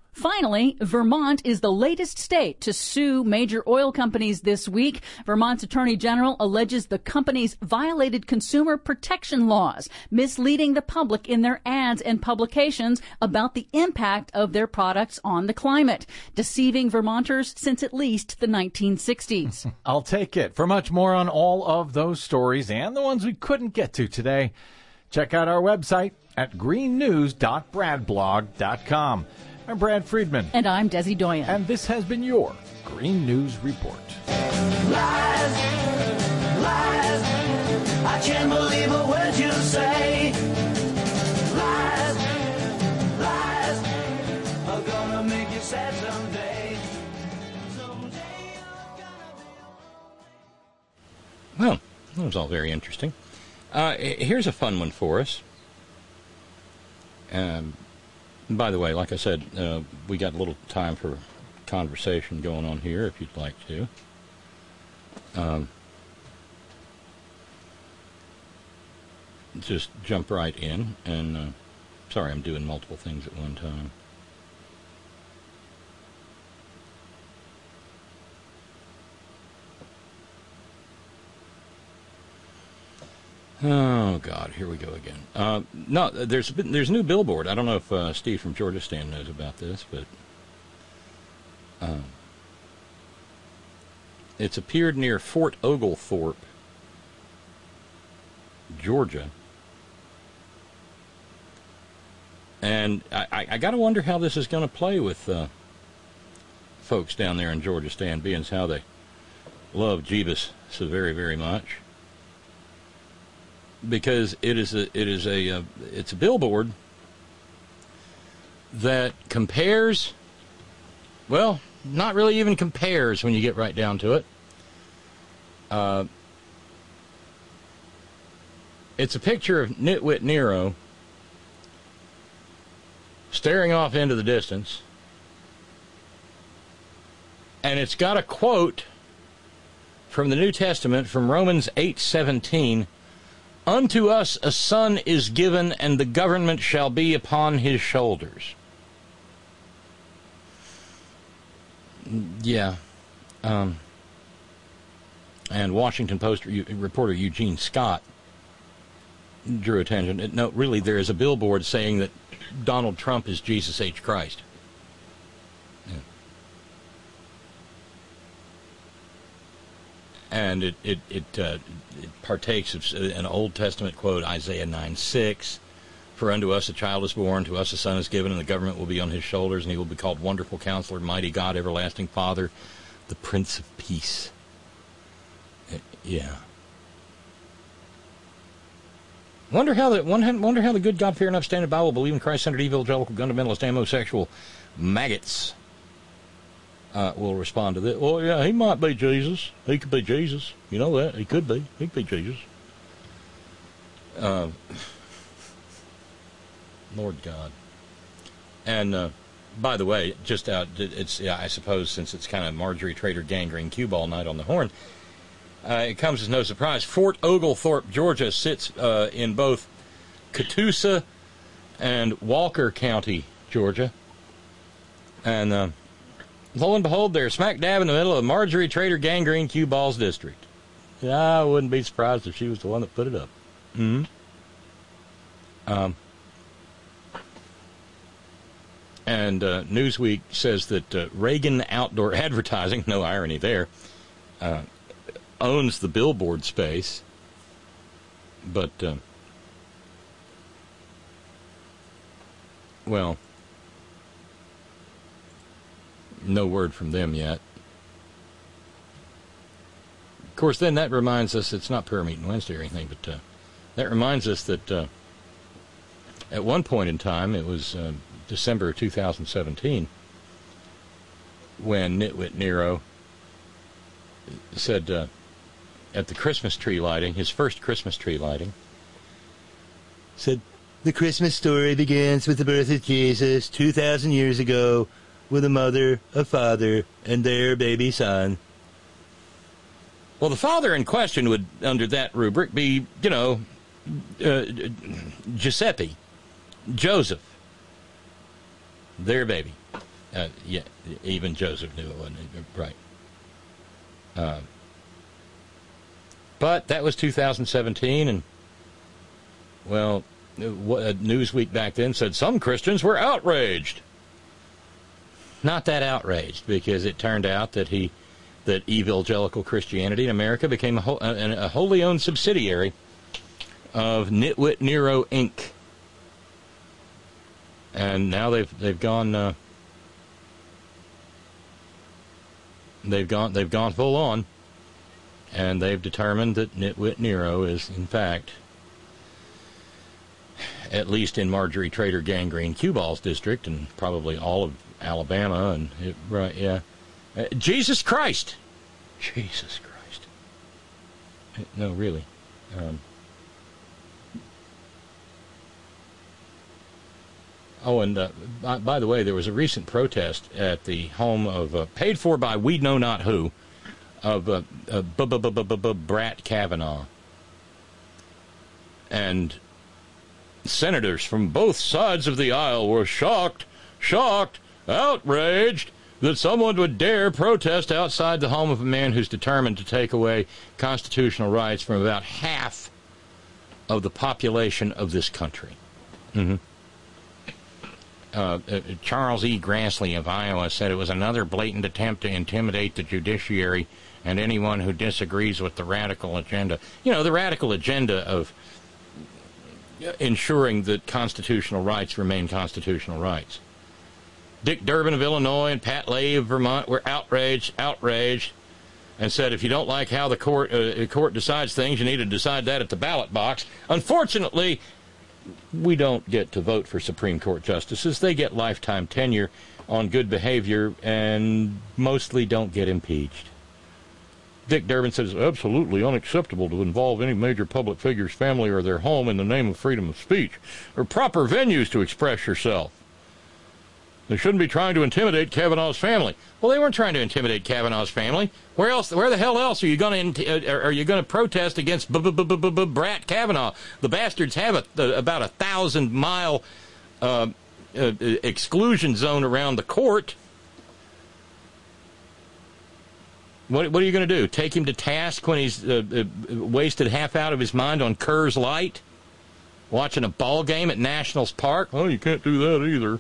Finally, Vermont is the latest state to sue major oil companies this week. Vermont's Attorney General alleges the companies violated consumer protection laws, misleading the public in their ads and publications about the impact of their products on the climate, deceiving Vermonters since at least the nineteen sixties. I'll take it. For much more on all of those stories and the ones we couldn't get to today, check out our website at green news dot brad blog dot com. I'm Brad Friedman. And I'm Desi Doyen. And this has been your Green News Report. Lies, lies, I can't believe a word you say. Lies, lies, are gonna make you sad someday. Someday you're gonna be... Well, that was all very interesting. Uh, here's a fun one for us. Um... By the way, like I said, uh, we got a little time for conversation going on here, if you'd like to. Um, just jump right in, and uh, sorry, I'm doing multiple things at one time. Oh God, here we go again. Uh, no, there's been, there's a new billboard. I don't know if uh, Steve from Georgia Stand knows about this, but um, it's appeared near Fort Oglethorpe, Georgia, and I, I, I got to wonder how this is going to play with uh, folks down there in Georgia Stand, being as how they love Jeebus so very, very much. Because it is a it is a uh, it's a billboard that compares, well, not really even compares when you get right down to it. Uh, it's a picture of Nitwit Nero staring off into the distance, and it's got a quote from the New Testament from Romans eight seventeen. Unto us a son is given, and the government shall be upon his shoulders. Yeah. Um, and Washington Post reporter Eugene Scott drew attention. No, really, there is a billboard saying that Donald Trump is Jesus H. Christ. Yeah. And it it it, uh, it partakes of an Old Testament quote, Isaiah nine six, "For unto us a child is born, to us a son is given, and the government will be on his shoulders, and he will be called Wonderful Counselor, Mighty God, Everlasting Father, the Prince of Peace." It, yeah. Wonder how the wonder how the good God fearing upstanding Bible believe in Christ-centered evangelical fundamentalist homosexual maggots Uh, will respond to that. Well, yeah, he might be Jesus. He could be Jesus. You know that. He could be. He could be Jesus. Uh, Lord God. And, uh, by the way, just out, it's, yeah, I suppose, since it's kind of Marjorie Trader gangrene cue ball night on the Horn, uh, it comes as no surprise. Fort Oglethorpe, Georgia, sits uh, in both Catoosa and Walker County, Georgia. And, uh, lo and behold, they're smack dab in the middle of Marjorie Trader gangrene cue balls district. I wouldn't be surprised if she was the one that put it up. Mm-hmm. Um, and uh, Newsweek says that uh, Reagan Outdoor Advertising, no irony there, uh, owns the billboard space. But, uh, well, no word from them yet. Of course, then that reminds us, it's not prayer meeting Wednesday or anything, but uh, that reminds us that uh, at one point in time, it was uh, December of two thousand seventeen, when Nitwit Nero said uh, at the Christmas tree lighting, his first Christmas tree lighting, said, "The Christmas story begins with the birth of Jesus two thousand years ago, with a mother, a father, and their baby son." Well, the father in question would, under that rubric, be, you know, uh, Giuseppe, Joseph, their baby. Uh, yeah, even Joseph knew it wasn't right. Uh, but that was two thousand seventeen, and, well, Newsweek back then said some Christians were outraged. Not that outraged, because it turned out that he, that evangelical Christianity in America became a, a, a wholly owned subsidiary of Nitwit Nero Incorporated. And now they've they've gone uh, they've gone they've gone full on, and they've determined that Nitwit Nero is in fact, at least in Marjorie Trader Gangrene Q-Ball's district, and probably all of Alabama, and it, right, yeah, uh, Jesus Christ, Jesus Christ, no, really. Um, Oh, and uh, by, by the way, there was a recent protest at the home of, uh, paid for by we know not who, of uh, uh, Brett Kavanaugh. And senators from both sides of the aisle were shocked, shocked, outraged that someone would dare protest outside the home of a man who's determined to take away constitutional rights from about half of the population of this country. Mm-hmm. Uh, uh, Charles E. Grassley of Iowa said it was another blatant attempt to intimidate the judiciary and anyone who disagrees with the radical agenda. You know, the radical agenda of ensuring that constitutional rights remain constitutional rights. Dick Durbin of Illinois and Pat Leahy of Vermont were outraged, outraged, and said if you don't like how the court, uh, court decides things, you need to decide that at the ballot box. Unfortunately, we don't get to vote for Supreme Court justices. They get lifetime tenure on good behavior and mostly don't get impeached. Dick Durbin says it's absolutely unacceptable to involve any major public figure's family or their home in the name of freedom of speech or proper venues to express yourself. They shouldn't be trying to intimidate Kavanaugh's family. Well, they weren't trying to intimidate Kavanaugh's family. Where else? Where the hell else are you going to? Are you going to protest against Brett Kavanaugh? The bastards have a, about a thousand mile uh, uh, exclusion zone around the court. What, what are you going to do? Take him to task when he's uh, uh, wasted half out of his mind on Coors Light, watching a ball game at Nationals Park? Oh, you can't do that either.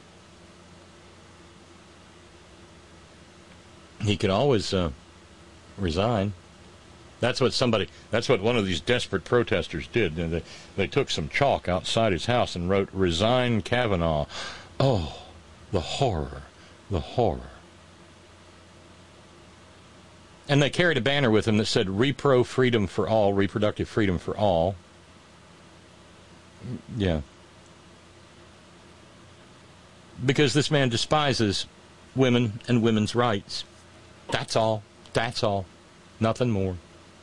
He could always uh, resign. That's what somebody, that's what one of these desperate protesters did. They, they took some chalk outside his house and wrote, "Resign Kavanaugh." Oh, the horror, the horror. And they carried a banner with them that said, "Repro freedom for all, reproductive freedom for all." Yeah. Because this man despises women and women's rights. That's all. That's all. Nothing more.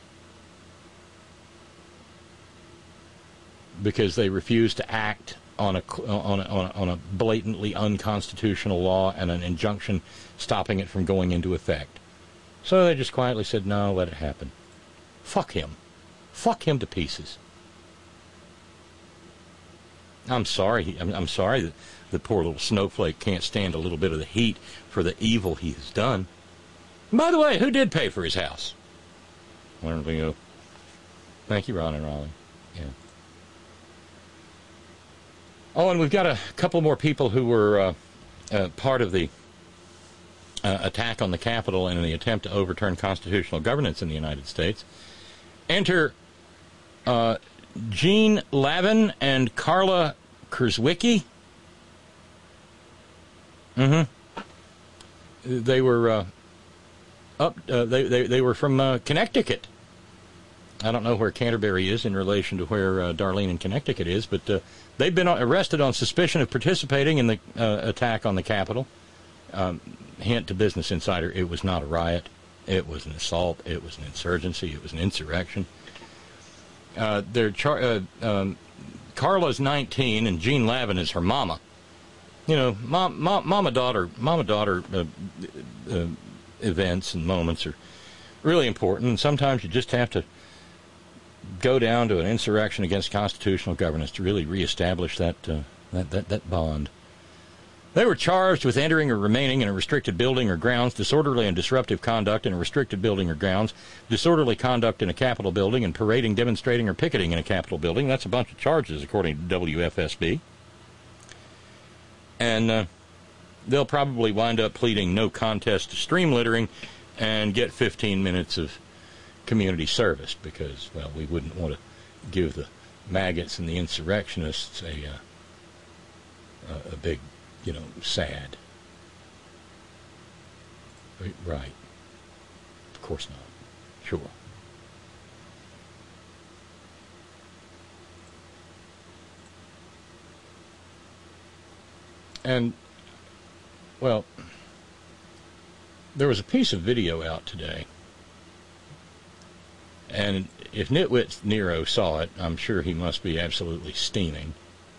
Because they refuse to act on a, on a, on a, on a blatantly unconstitutional law and an injunction stopping it from going into effect. So they just quietly said, no, let it happen. Fuck him. Fuck him to pieces. I'm sorry. I'm, I'm sorry that the poor little snowflake can't stand a little bit of the heat for the evil he has done. And by the way, who did pay for his house? Where did we go? Thank you, Ron and Raleigh. Yeah. Oh, and we've got a couple more people who were uh, uh, part of the uh, attack on the Capitol in the attempt to overturn constitutional governance in the United States. Enter uh, Jean Lavin and Carla Kurzwicki. Mm-hmm. They were uh, up. Uh, they, they they were from uh, Connecticut. I don't know where Canterbury is in relation to where uh, Darlene in Connecticut is, but uh, they've been arrested on suspicion of participating in the uh, attack on the Capitol. Um, hint to Business Insider: it was not a riot. It was an assault. It was an insurgency. It was an insurrection. Uh, they're char- uh, um, Carla's nineteen, and Jean Lavin is her mama. You know, mom, mom, mama-daughter, mama-daughter uh, uh, events and moments are really important, and sometimes you just have to go down to an insurrection against constitutional governance to really reestablish that uh, that, that that bond. They were charged with entering or remaining in a restricted building or grounds, disorderly and disruptive conduct in a restricted building or grounds, disorderly conduct in a Capitol building, and parading, demonstrating, or picketing in a Capitol building. That's a bunch of charges, according to W F S B. And uh, they'll probably wind up pleading no contest to stream littering and get fifteen minutes of community service because, well, we wouldn't want to give the maggots and the insurrectionists a, uh, a, a big, you know, sad. Right. Of course not. Sure. And, well, there was a piece of video out today, and if Nitwit Nero saw it, I'm sure he must be absolutely steaming.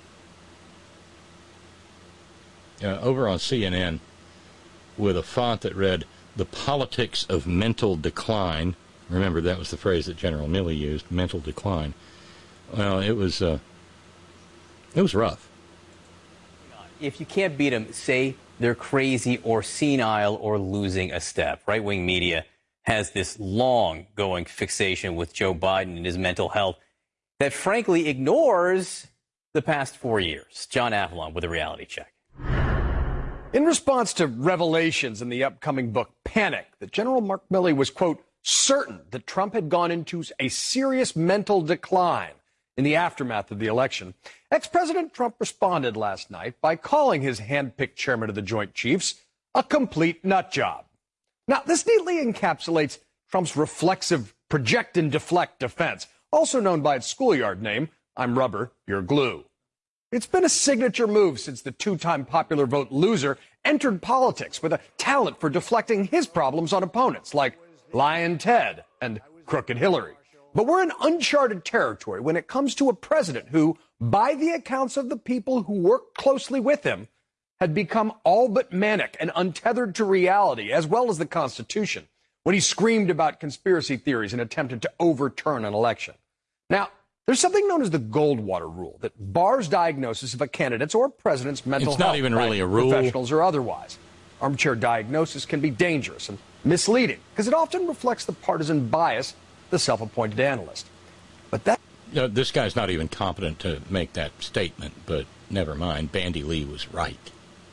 Uh, over on C N N, with a font that read, "The Politics of Mental Decline." Remember, that was the phrase that General Milley used, mental decline. Well, it was, uh, it was rough. If you can't beat them, say they're crazy or senile or losing a step. Right-wing media has this long-going fixation with Joe Biden and his mental health that frankly ignores the past four years. John Avalon with a reality check. In response to revelations in the upcoming book Panic, that General Mark Milley was, quote, certain that Trump had gone into a serious mental decline in the aftermath of the election, ex-President Trump responded last night by calling his hand-picked chairman of the Joint Chiefs a complete nut job. Now, this neatly encapsulates Trump's reflexive project and deflect defense, also known by its schoolyard name, "I'm rubber, you're glue." It's been a signature move since the two-time popular vote loser entered politics with a talent for deflecting his problems on opponents like Lyin' Ted and Crooked Hillary. But we're in uncharted territory when it comes to a president who, by the accounts of the people who work closely with him, had become all but manic and untethered to reality, as well as the Constitution, when he screamed about conspiracy theories and attempted to overturn an election. Now, there's something known as the Goldwater Rule that bars diagnosis of a candidate's or president's mental it's health. It's not even really by a rule. Professionals or otherwise. Armchair diagnosis can be dangerous and misleading because it often reflects the partisan bias of the self-appointed analyst. But that... No, this guy's not even competent to make that statement, but never mind. Bandy Lee was right.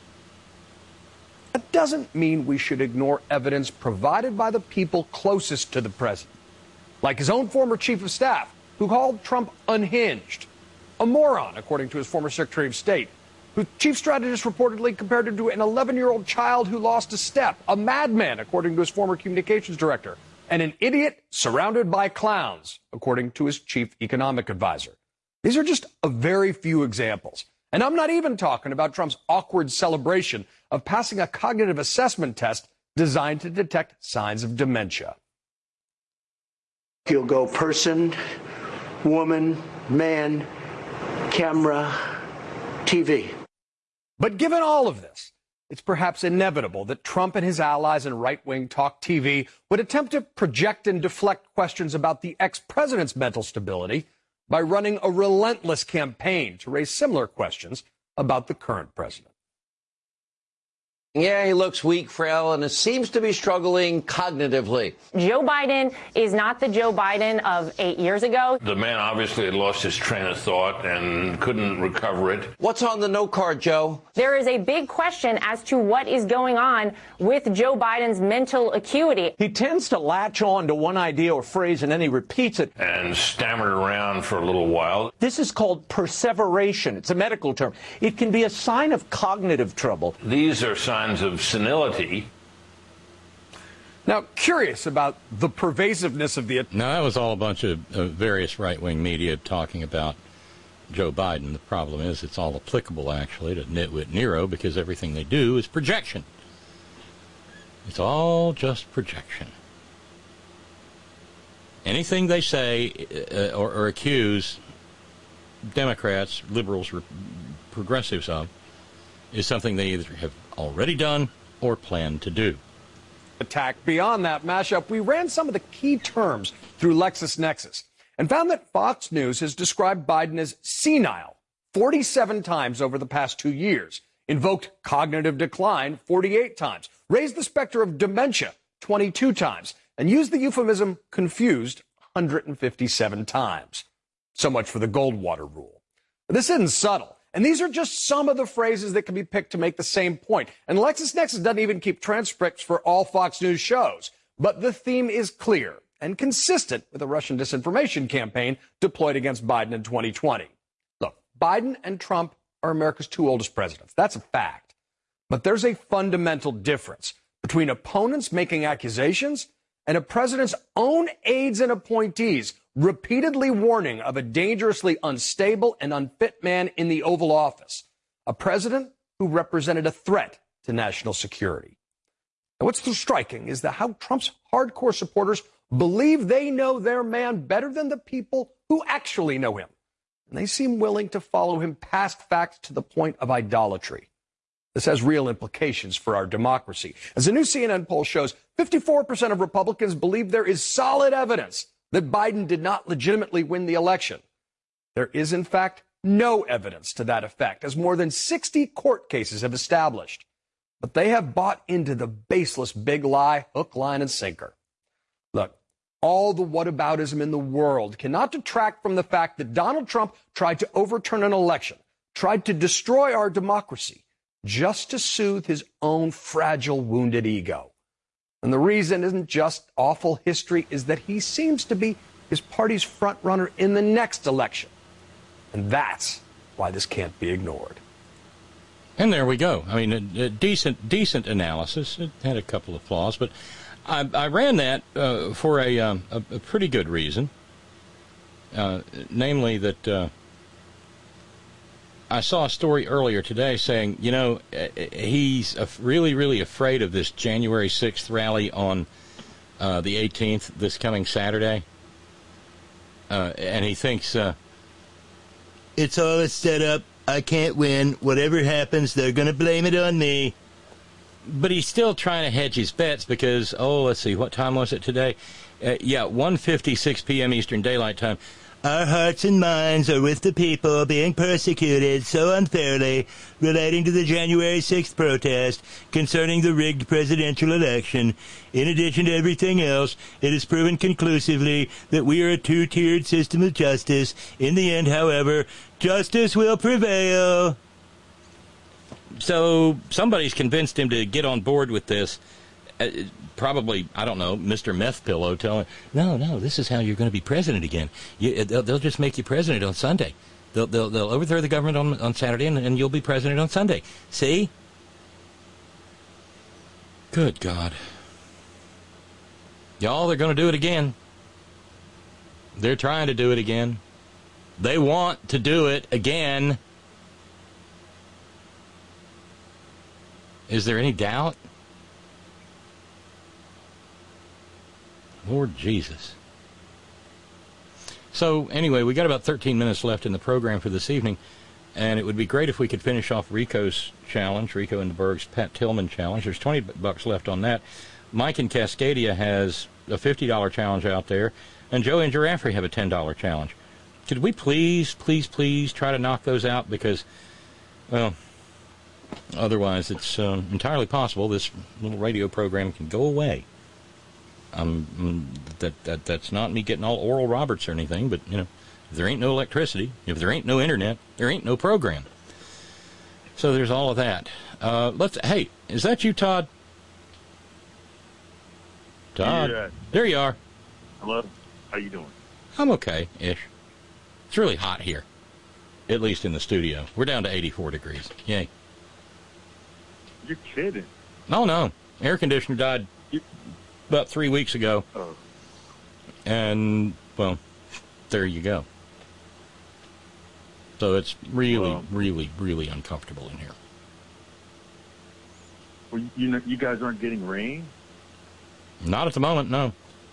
That doesn't mean we should ignore evidence provided by the people closest to the president, like his own former chief of staff, who called Trump unhinged, a moron, according to his former Secretary of State, whose chief strategist reportedly compared him to an eleven-year-old child who lost a step, a madman, according to his former communications director, and an idiot surrounded by clowns, according to his chief economic advisor. These are just a very few examples. And I'm not even talking about Trump's awkward celebration of passing a cognitive assessment test designed to detect signs of dementia. You'll go person, woman, man, camera, T V. But given all of this, it's perhaps inevitable that Trump and his allies in right-wing talk T V would attempt to project and deflect questions about the ex-president's mental stability by running a relentless campaign to raise similar questions about the current president. Yeah, he looks weak, frail, and seems to be struggling cognitively. Joe Biden is not the Joe Biden of eight years ago. The man obviously had lost his train of thought and couldn't recover it. What's on the note card, Joe? There is a big question as to what is going on with Joe Biden's mental acuity. He tends to latch on to one idea or phrase and then he repeats it. And stammered around for a little while. This is called perseveration. It's a medical term. It can be a sign of cognitive trouble. These are signs of senility. Now, curious about the pervasiveness of the... No, that was all a bunch of uh, various right-wing media talking about Joe Biden. The problem is it's all applicable, actually, to Nitwit Nero because everything they do is projection. It's all just projection. Anything they say uh, or, or accuse Democrats, liberals, re- progressives of is something they either have already done or plan to do. Attack. Beyond that mashup, we ran some of the key terms through LexisNexis and found that Fox News has described Biden as senile forty-seven times over the past two years invoked cognitive decline forty-eight times, raised the specter of dementia twenty-two times, and used the euphemism confused one hundred fifty-seven times. So much for the Goldwater rule. But this isn't subtle. And these are just some of the phrases that can be picked to make the same point. And LexisNexis doesn't even keep transcripts for all Fox News shows. But the theme is clear and consistent with a Russian disinformation campaign deployed against Biden in twenty twenty. Look, Biden and Trump are America's two oldest presidents. That's a fact. But there's a fundamental difference between opponents making accusations and a president's own aides and appointees repeatedly warning of a dangerously unstable and unfit man in the Oval Office, a president who represented a threat to national security. Now, what's so striking is that how Trump's hardcore supporters believe they know their man better than the people who actually know him. And they seem willing to follow him past facts to the point of idolatry. This has real implications for our democracy. As a new C N N poll shows, fifty-four percent of Republicans believe there is solid evidence that Biden did not legitimately win the election. There is, in fact, no evidence to that effect, as more than sixty court cases have established. But they have bought into the baseless big lie, hook, line, and sinker. Look, all the whataboutism in the world cannot detract from the fact that Donald Trump tried to overturn an election, tried to destroy our democracy, just to soothe his own fragile, wounded ego. And the reason isn't just awful history, is that he seems to be his party's front runner in the next election. And that's why this can't be ignored. And there we go. I mean, a, a decent, decent analysis. It had a couple of flaws, but I, I ran that uh, for a, um, a, a pretty good reason, uh, namely that uh, I saw a story earlier today saying, you know, he's really, really afraid of this January sixth rally on uh, the eighteenth, this coming Saturday. Uh, and he thinks, uh, it's all a setup. I can't win. Whatever happens, they're going to blame it on me. But he's still trying to hedge his bets because, oh, let's see, what time was it today? Uh, yeah, one fifty-six p.m. Eastern Daylight Time. Our hearts and minds are with the people being persecuted so unfairly relating to the January sixth protest concerning the rigged presidential election. In addition to everything else, it is proven conclusively that we are a two-tiered system of justice. In the end, however, justice will prevail. So somebody's convinced him to get on board with this. Uh, probably, I don't know, Mister Meth Pillow telling, no, no, this is how you're going to be president again. You, they'll, they'll just make you president on Sunday. They'll, they'll, they'll overthrow the government on, on Saturday, and, and you'll be president on Sunday. See? Good God. Y'all, they're going to do it again. They're trying to do it again. They want to do it again. Is there any doubt? Lord Jesus. So, anyway, we got about thirteen minutes left in the program for this evening, and it would be great if we could finish off Rico's challenge, Rico and the Berg's Pat Tillman challenge. There's twenty bucks left on that. Mike in Cascadia has a fifty dollar challenge out there, and Joe and Giraffe have a ten dollar challenge. Could we please, please, please try to knock those out? Because, well, otherwise it's uh, entirely possible this little radio program can go away. Um, that, that that's not me getting all Oral Roberts or anything, but, you know, if there ain't no electricity, if there ain't no internet, there ain't no program. So there's all of that. Uh, let's. Hey, is that you, Todd? Todd, Yeah. There you are. Hello. How you doing? I'm okay-ish. It's really hot here, at least in the studio. We're down to eighty-four degrees. Yay. You're kidding. No, no. Air conditioner died about three weeks ago. Oh. And, well, there you go. So it's really, Well, really, really uncomfortable in here. Well, you know, you guys aren't getting rain? Not at the moment, no.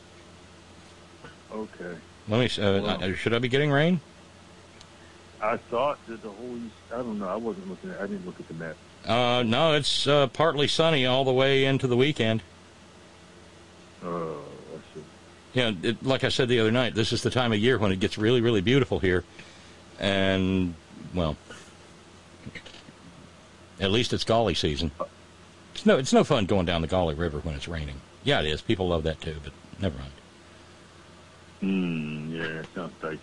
Okay. Let me. Uh, Well- uh, should I be getting rain? I thought that the whole east, I don't know, I wasn't looking at, I didn't look at the map. Uh, no, it's uh, partly sunny all the way into the weekend. Oh, I see. Yeah, it, like I said the other night, this is the time of year when it gets really, really beautiful here. And, well, At least it's Gauley season. It's no, it's no fun going down the Gauley River when it's raining. Yeah, it is. People love that too, but never mind. Hmm, yeah, that sounds dicey.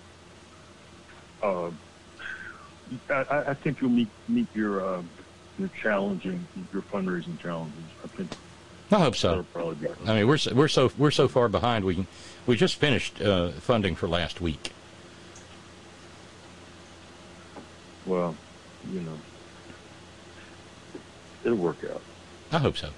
Uh, I, I think you'll meet meet your uh, your challenging your fundraising challenges. I think. I hope so. That'll probably be. I mean, we're so, we're so we're so far behind. We we just finished uh, funding for last week. Well, you know, it'll work out. I hope so.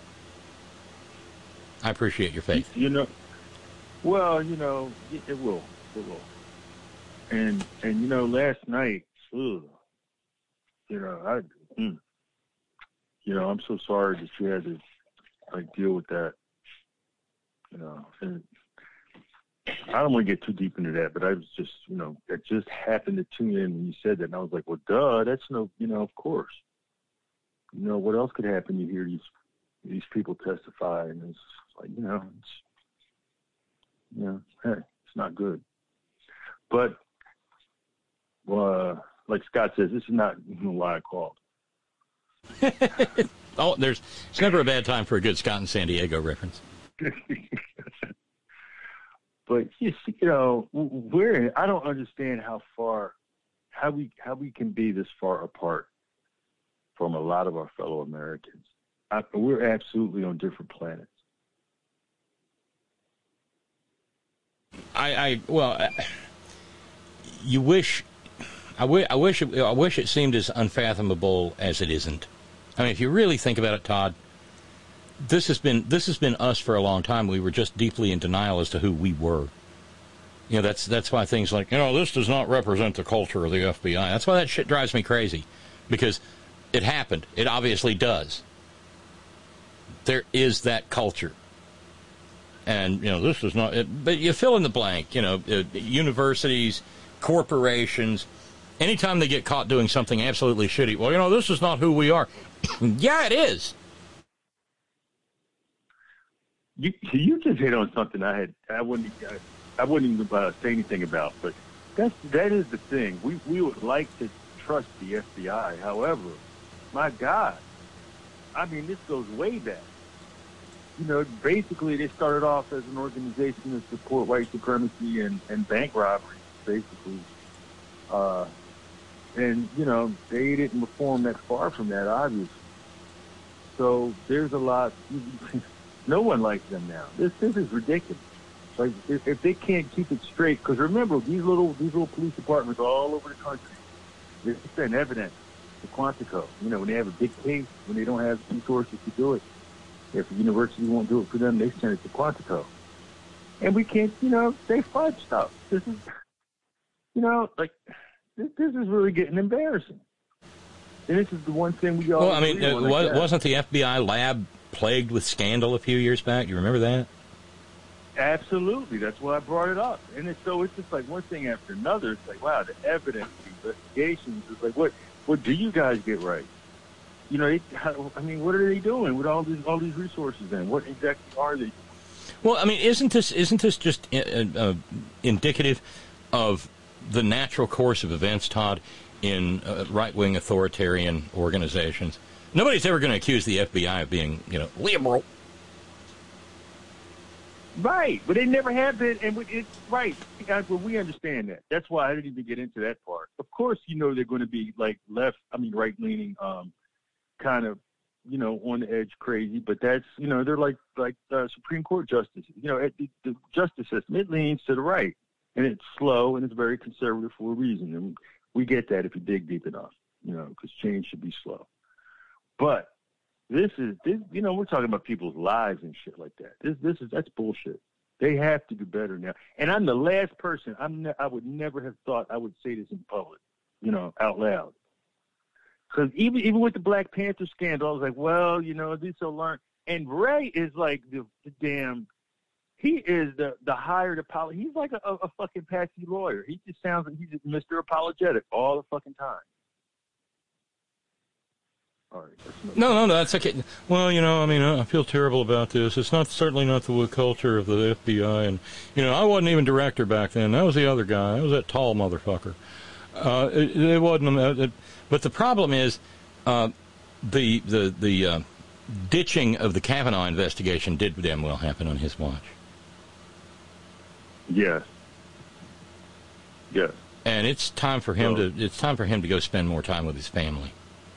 I appreciate your faith. You know, well, you know, it, it will, it will. And and you know, last night, ugh, you know, I, mm, you know, I'm so sorry that you had to like deal with that. You know, and I don't want to get too deep into that, but I was just, you know, it just happened to tune in when you said that, and I was like, well, duh, that's no, you know, of course. You know, what else could happen? You hear these these people testify, and it's like, you know, it's, you know, hey, it's not good. But, uh, like Scott says, this is not why I called. Oh, there's it's never a bad time for a good Scott and San Diego reference. But you see, you know, we're I don't understand how far, how we how we can be this far apart from a lot of our fellow Americans. I, we're absolutely on different planets. I, I well, I, you wish, I, w- I wish, it, I wish it seemed as unfathomable as it isn't. I mean, if you really think about it, Todd, this has been this has been us for a long time. We were just deeply in denial as to who we were. You know, that's that's why things like, you know, this does not represent the culture of the F B I. That's why that shit drives me crazy, because it happened. It obviously does. There is that culture. And, you know, this is not, it, but you fill in the blank, you know, uh, universities, corporations, anytime they get caught doing something absolutely shitty, well, you know, this is not who we are. Yeah, it is. You you just hit on something I had, I wouldn't, I, I wouldn't even uh, say anything about, but that's, that is the thing. We, we would like to trust the F B I. However, my God, I mean, this goes way back. You know, basically they started off as an organization to support white supremacy and, and bank robberies, basically. Uh, and, you know, they didn't reform that far from that, obviously. So there's a lot, no one likes them now. This this is ridiculous. Like, if, if they can't keep it straight, because remember, these little these little police departments all over the country, they send evidence to Quantico. You know, when they have a big case, when they don't have resources to do it, if the university won't do it for them, they send it to Quantico. And we can't, you know, they fudge stuff. This is, you know, like, this, this is really getting embarrassing. And this is the one thing we all Well, I mean, uh, on, was, like wasn't the F B I lab plagued with scandal a few years back? You remember that? Absolutely. That's why I brought it up. And it's, so it's just like one thing after another. It's like, wow, the evidence, the investigations, it's like, what, what do you guys get right? You know, it, how, I mean, what are they doing with all these all these resources? Then, what exactly are they? Well, I mean, isn't this isn't this just uh, uh, indicative of the natural course of events, Todd, in uh, right-wing authoritarian organizations? Nobody's ever going to accuse the F B I of being, you know, liberal. Right, but they never have been, and it's right. Well, we understand that. That's why I didn't even get into that part. Of course, you know they're going to be like left, I mean, right-leaning. Um, kind of, you know, on the edge crazy, but that's, you know, they're like like uh, Supreme Court justices. You know, the, the justice system, it leans to the right, and it's slow, and it's very conservative for a reason, and we get that if you dig deep enough, you know, because change should be slow. But this is, this, you know, we're talking about people's lives and shit like that. This this is, that's bullshit. They have to do better now. And I'm the last person, I'm ne- I would never have thought I would say this in public, you know, out loud. Because even even with the Black Panther scandal, I was like, well, you know, these will learn. And Ray is like the, the damn, he is the, the hired apologist. He's like a, a, a fucking patsy lawyer. He just sounds like he's just Mister Apologetic all the fucking time. All right, no, no, no, that's okay. Well, you know, I mean, I feel terrible about this. It's not certainly not the culture of the F B I. And, you know, I wasn't even director back then. That was the other guy. That was that tall motherfucker. Uh, it, it wasn't, uh, it, but the problem is, uh, the the the uh, ditching of the Kavanaugh investigation did damn well happen on his watch. Yes. Yes. And it's time for him So- to it's time for him to go spend more time with his family.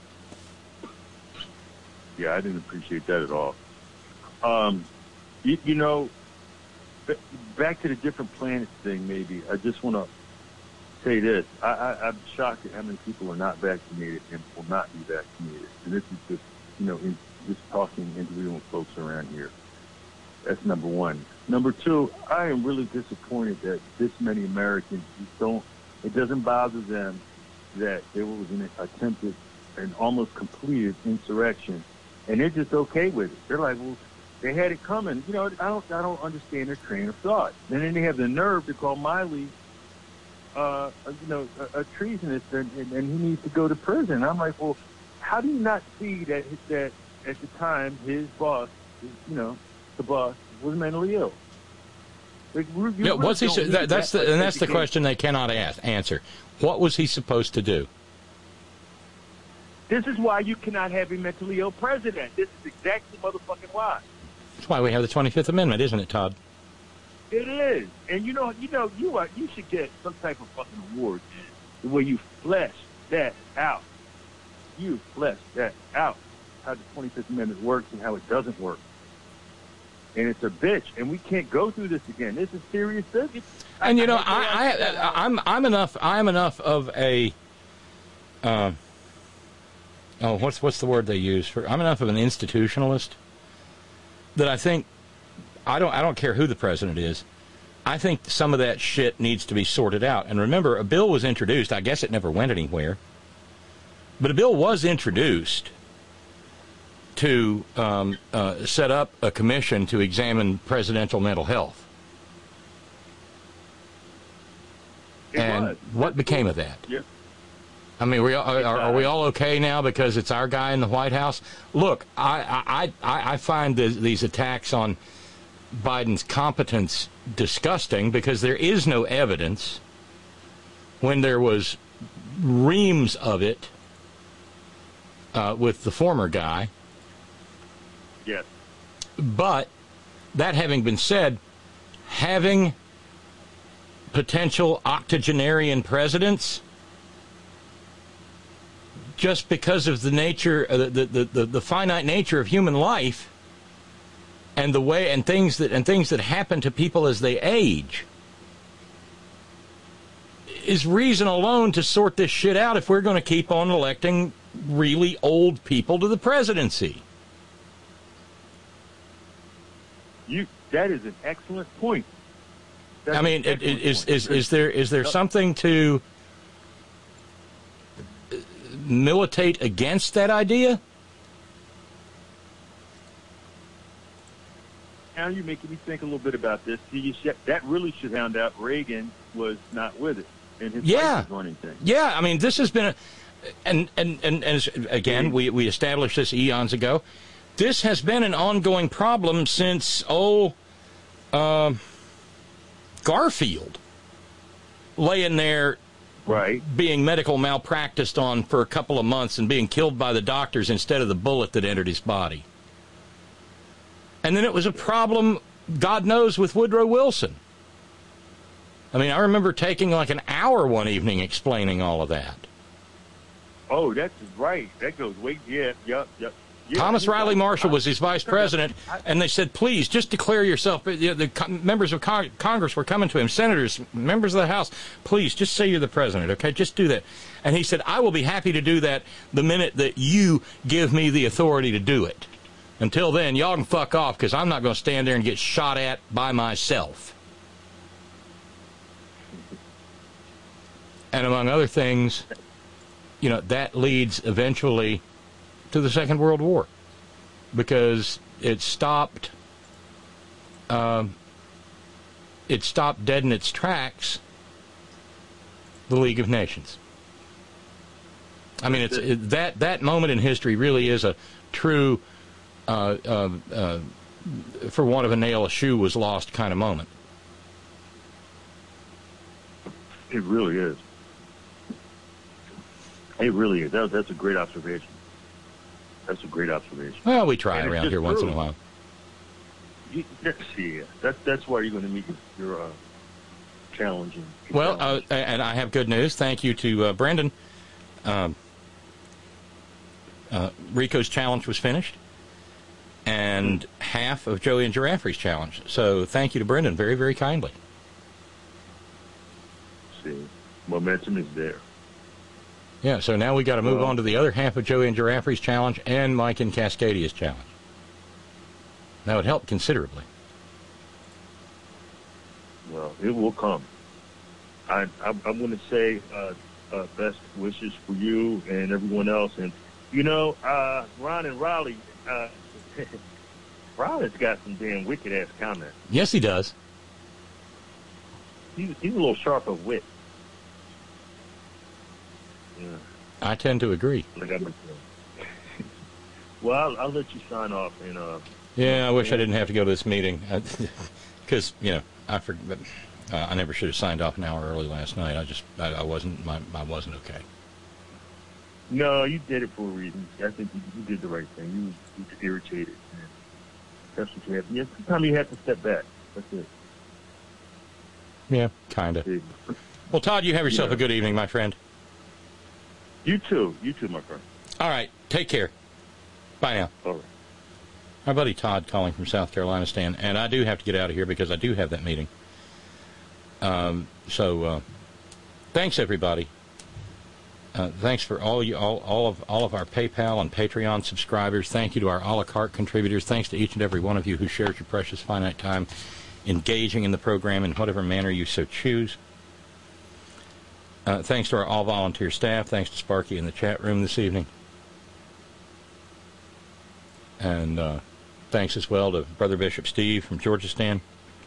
Yeah, I didn't appreciate that at all. Um, you, you know, b- back to the different planets thing, maybe. I just want to say this. I, I, I'm shocked at how many people are not vaccinated and will not be vaccinated. And this is just, you know, in, just talking, interviewing with folks around here. That's number one. Number two, I am really disappointed that this many Americans just don't, it doesn't bother them that there was an attempted and almost completed insurrection, and they're just okay with it. They're like, well, they had it coming. You know, I don't, I don't understand their train of thought. And then they have the nerve to call Miley, uh, you know, a, a treasonist, and, and, and he needs to go to prison. I'm like, well, how do you not see that that at the time his boss, his, you know, the boss was mentally ill? Like, you Yeah, really what's he? don't su- need That, that's that the much and that's the education. question they cannot ask, answer. What was he supposed to do? This is why you cannot have a mentally ill president. This is exactly motherfucking why. That's why we have the twenty-fifth Amendment, isn't it, Todd? It is. And you know, you know, you are, you should get some type of fucking award, man, where you flesh that out. You flesh that out. How the twenty-fifth Amendment works and how it doesn't work. And it's a bitch, and we can't go through this again. This is serious business. And you know, I, I, I'm I'm enough I'm enough of a uh, oh what's what's the word they use for I'm enough of an institutionalist that I think I don't I don't care who the president is. I think some of that shit needs to be sorted out. And remember, a bill was introduced. I guess it never went anywhere, but a bill was introduced to um, uh, set up a commission to examine presidential mental health. It and was. what became of that? Yeah. I mean, we, are, are, are we all okay now because it's our guy in the White House? Look, I I, I, I find the, these attacks on Biden's competence disgusting because there is no evidence when there was reams of it uh, with the former guy. Yes. But that having been said, having potential octogenarian presidents, just because of the nature, uh, the, the, the, the finite nature of human life, and the way and things that and things that happen to people as they age, is reason alone to sort this shit out if we're going to keep on electing really old people to the presidency. You that is an excellent point. That's I mean, it, it, is is is there is there something to militate against that idea? Now you're making me think a little bit about this. See, you should, that really should sound out Reagan was not with it, and his Yeah. wife was running things. Yeah, I mean, this has been a, and and and, and again, we we established this eons ago. This has been an ongoing problem since oh, uh, Garfield, laying there, right, being medical malpracticed on for a couple of months and being killed by the doctors instead of the bullet that entered his body. And then it was a problem, God knows, with Woodrow Wilson. I mean, I remember taking like an hour one evening explaining all of that. Oh, that's right. That goes way. Yeah, yep, yep. Yeah, Thomas you're Riley right. Marshall was his vice president, and they said, please, just declare yourself. The, the co- members of Con- Congress were coming to him, senators, members of the House, please, just say you're the president, okay? Just do that. And he said, I will be happy to do that the minute that you give me the authority to do it. Until then, y'all can fuck off, because I'm not going to stand there and get shot at by myself. And among other things, you know, that leads eventually to the Second World War, because it stopped um, it stopped dead in its tracks the League of Nations. I mean, it's it, that that moment in history really is a true, uh, uh, uh, for want of a nail, a shoe was lost kind of moment. It really is. It really is. That, that's a great observation. That's a great observation. Well, we try And it's around just here once in a early. while. You, that's, yeah, that's that's why you're going to meet your uh, challenging. Well, uh, and I have good news. Thank you to uh, Brendan. Um, uh, Rico's challenge was finished, and half of Joey and Giraffe's challenge. So thank you to Brendan very, very kindly. See, momentum is there. Yeah, so now we got to move Well- on to the other half of Joey and Giraffe's challenge and Mike and Cascadia's challenge. That would help considerably. Well, it will come. I, I, I'm going to say uh, uh, best wishes for you and everyone else. And, you know, uh, Ron and Raleigh, uh, Raleigh's got some damn wicked-ass comments. Yes, he does. He, he's a little sharp of wit. Yeah. I tend to agree. Like I'm well, I'll, I'll let you sign off. And uh, Yeah, I wish I didn't have to go to this meeting. Because, you know, I forgot. Uh, I never should have signed off an hour early last night. I just, I, I wasn't, my, I wasn't okay. no, you did it for a reason. I think you, you did the right thing. You, you were irritated. And that's what you have. Yeah, sometimes you have to step back. That's it. Yeah, kind of. Well, Todd, you have yourself Yeah. a good evening, my friend. You too. You too, my friend. All right, take care. Bye now. All right. Our buddy Todd calling from South Carolina, Stan, and I do have to get out of here because I do have that meeting. Um, so, uh, thanks everybody. Uh, thanks for all you, all, all of all of our PayPal and Patreon subscribers. Thank you to our a la carte contributors. Thanks to each and every one of you who shares your precious finite time, engaging in the program in whatever manner you so choose. Uh, thanks to our all-volunteer staff. Thanks to Sparky in the chat room this evening. And uh, thanks as well to Brother Bishop Steve from Georgistan.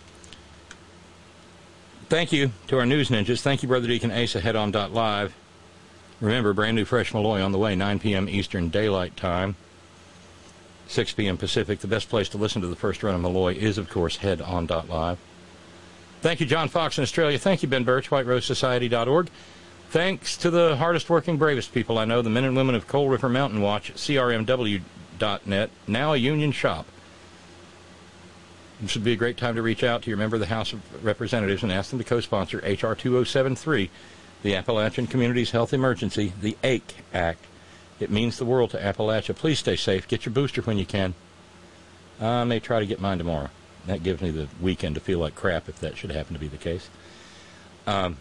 Thank you to our news ninjas. Thank you, Brother Deacon Asa, head on dot live. Remember, brand new Fresh Malloy on the way, nine p.m. Eastern Daylight Time, six p.m. Pacific. The best place to listen to the first run of Malloy is, of course, head on dot live. Thank you, John Fox in Australia. Thank you, Ben Birch, white rose society dot org. Thanks to the hardest working, bravest people I know, the men and women of Coal River Mountain Watch, C R M W dot net, now a union shop. This would be a great time to reach out to your member of the House of Representatives and ask them to co-sponsor H R two oh seven three, the Appalachian Communities Health Emergency, the A C E Act. It means the world to Appalachia. Please stay safe. Get your booster when you can. I may try to get mine tomorrow. That gives me the weekend to feel like crap if that should happen to be the case. Um,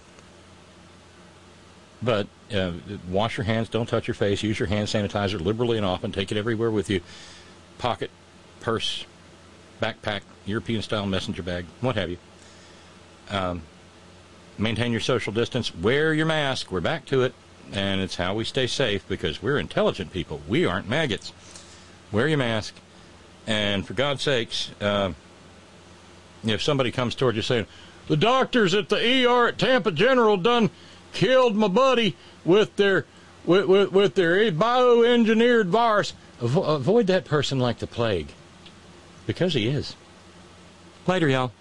but uh, wash your hands. Don't touch your face. Use your hand sanitizer liberally and often. Take it everywhere with you. Pocket, purse, backpack, European-style messenger bag, what have you. Um, maintain your social distance. Wear your mask. We're back to it. And it's how we stay safe because we're intelligent people. We aren't maggots. Wear your mask. And for God's sakes, uh, if somebody comes toward you saying, the doctors at the E R at Tampa General done killed my buddy with their with, with, with their bioengineered virus, Avo- avoid that person like the plague. Because he is. Later, y'all.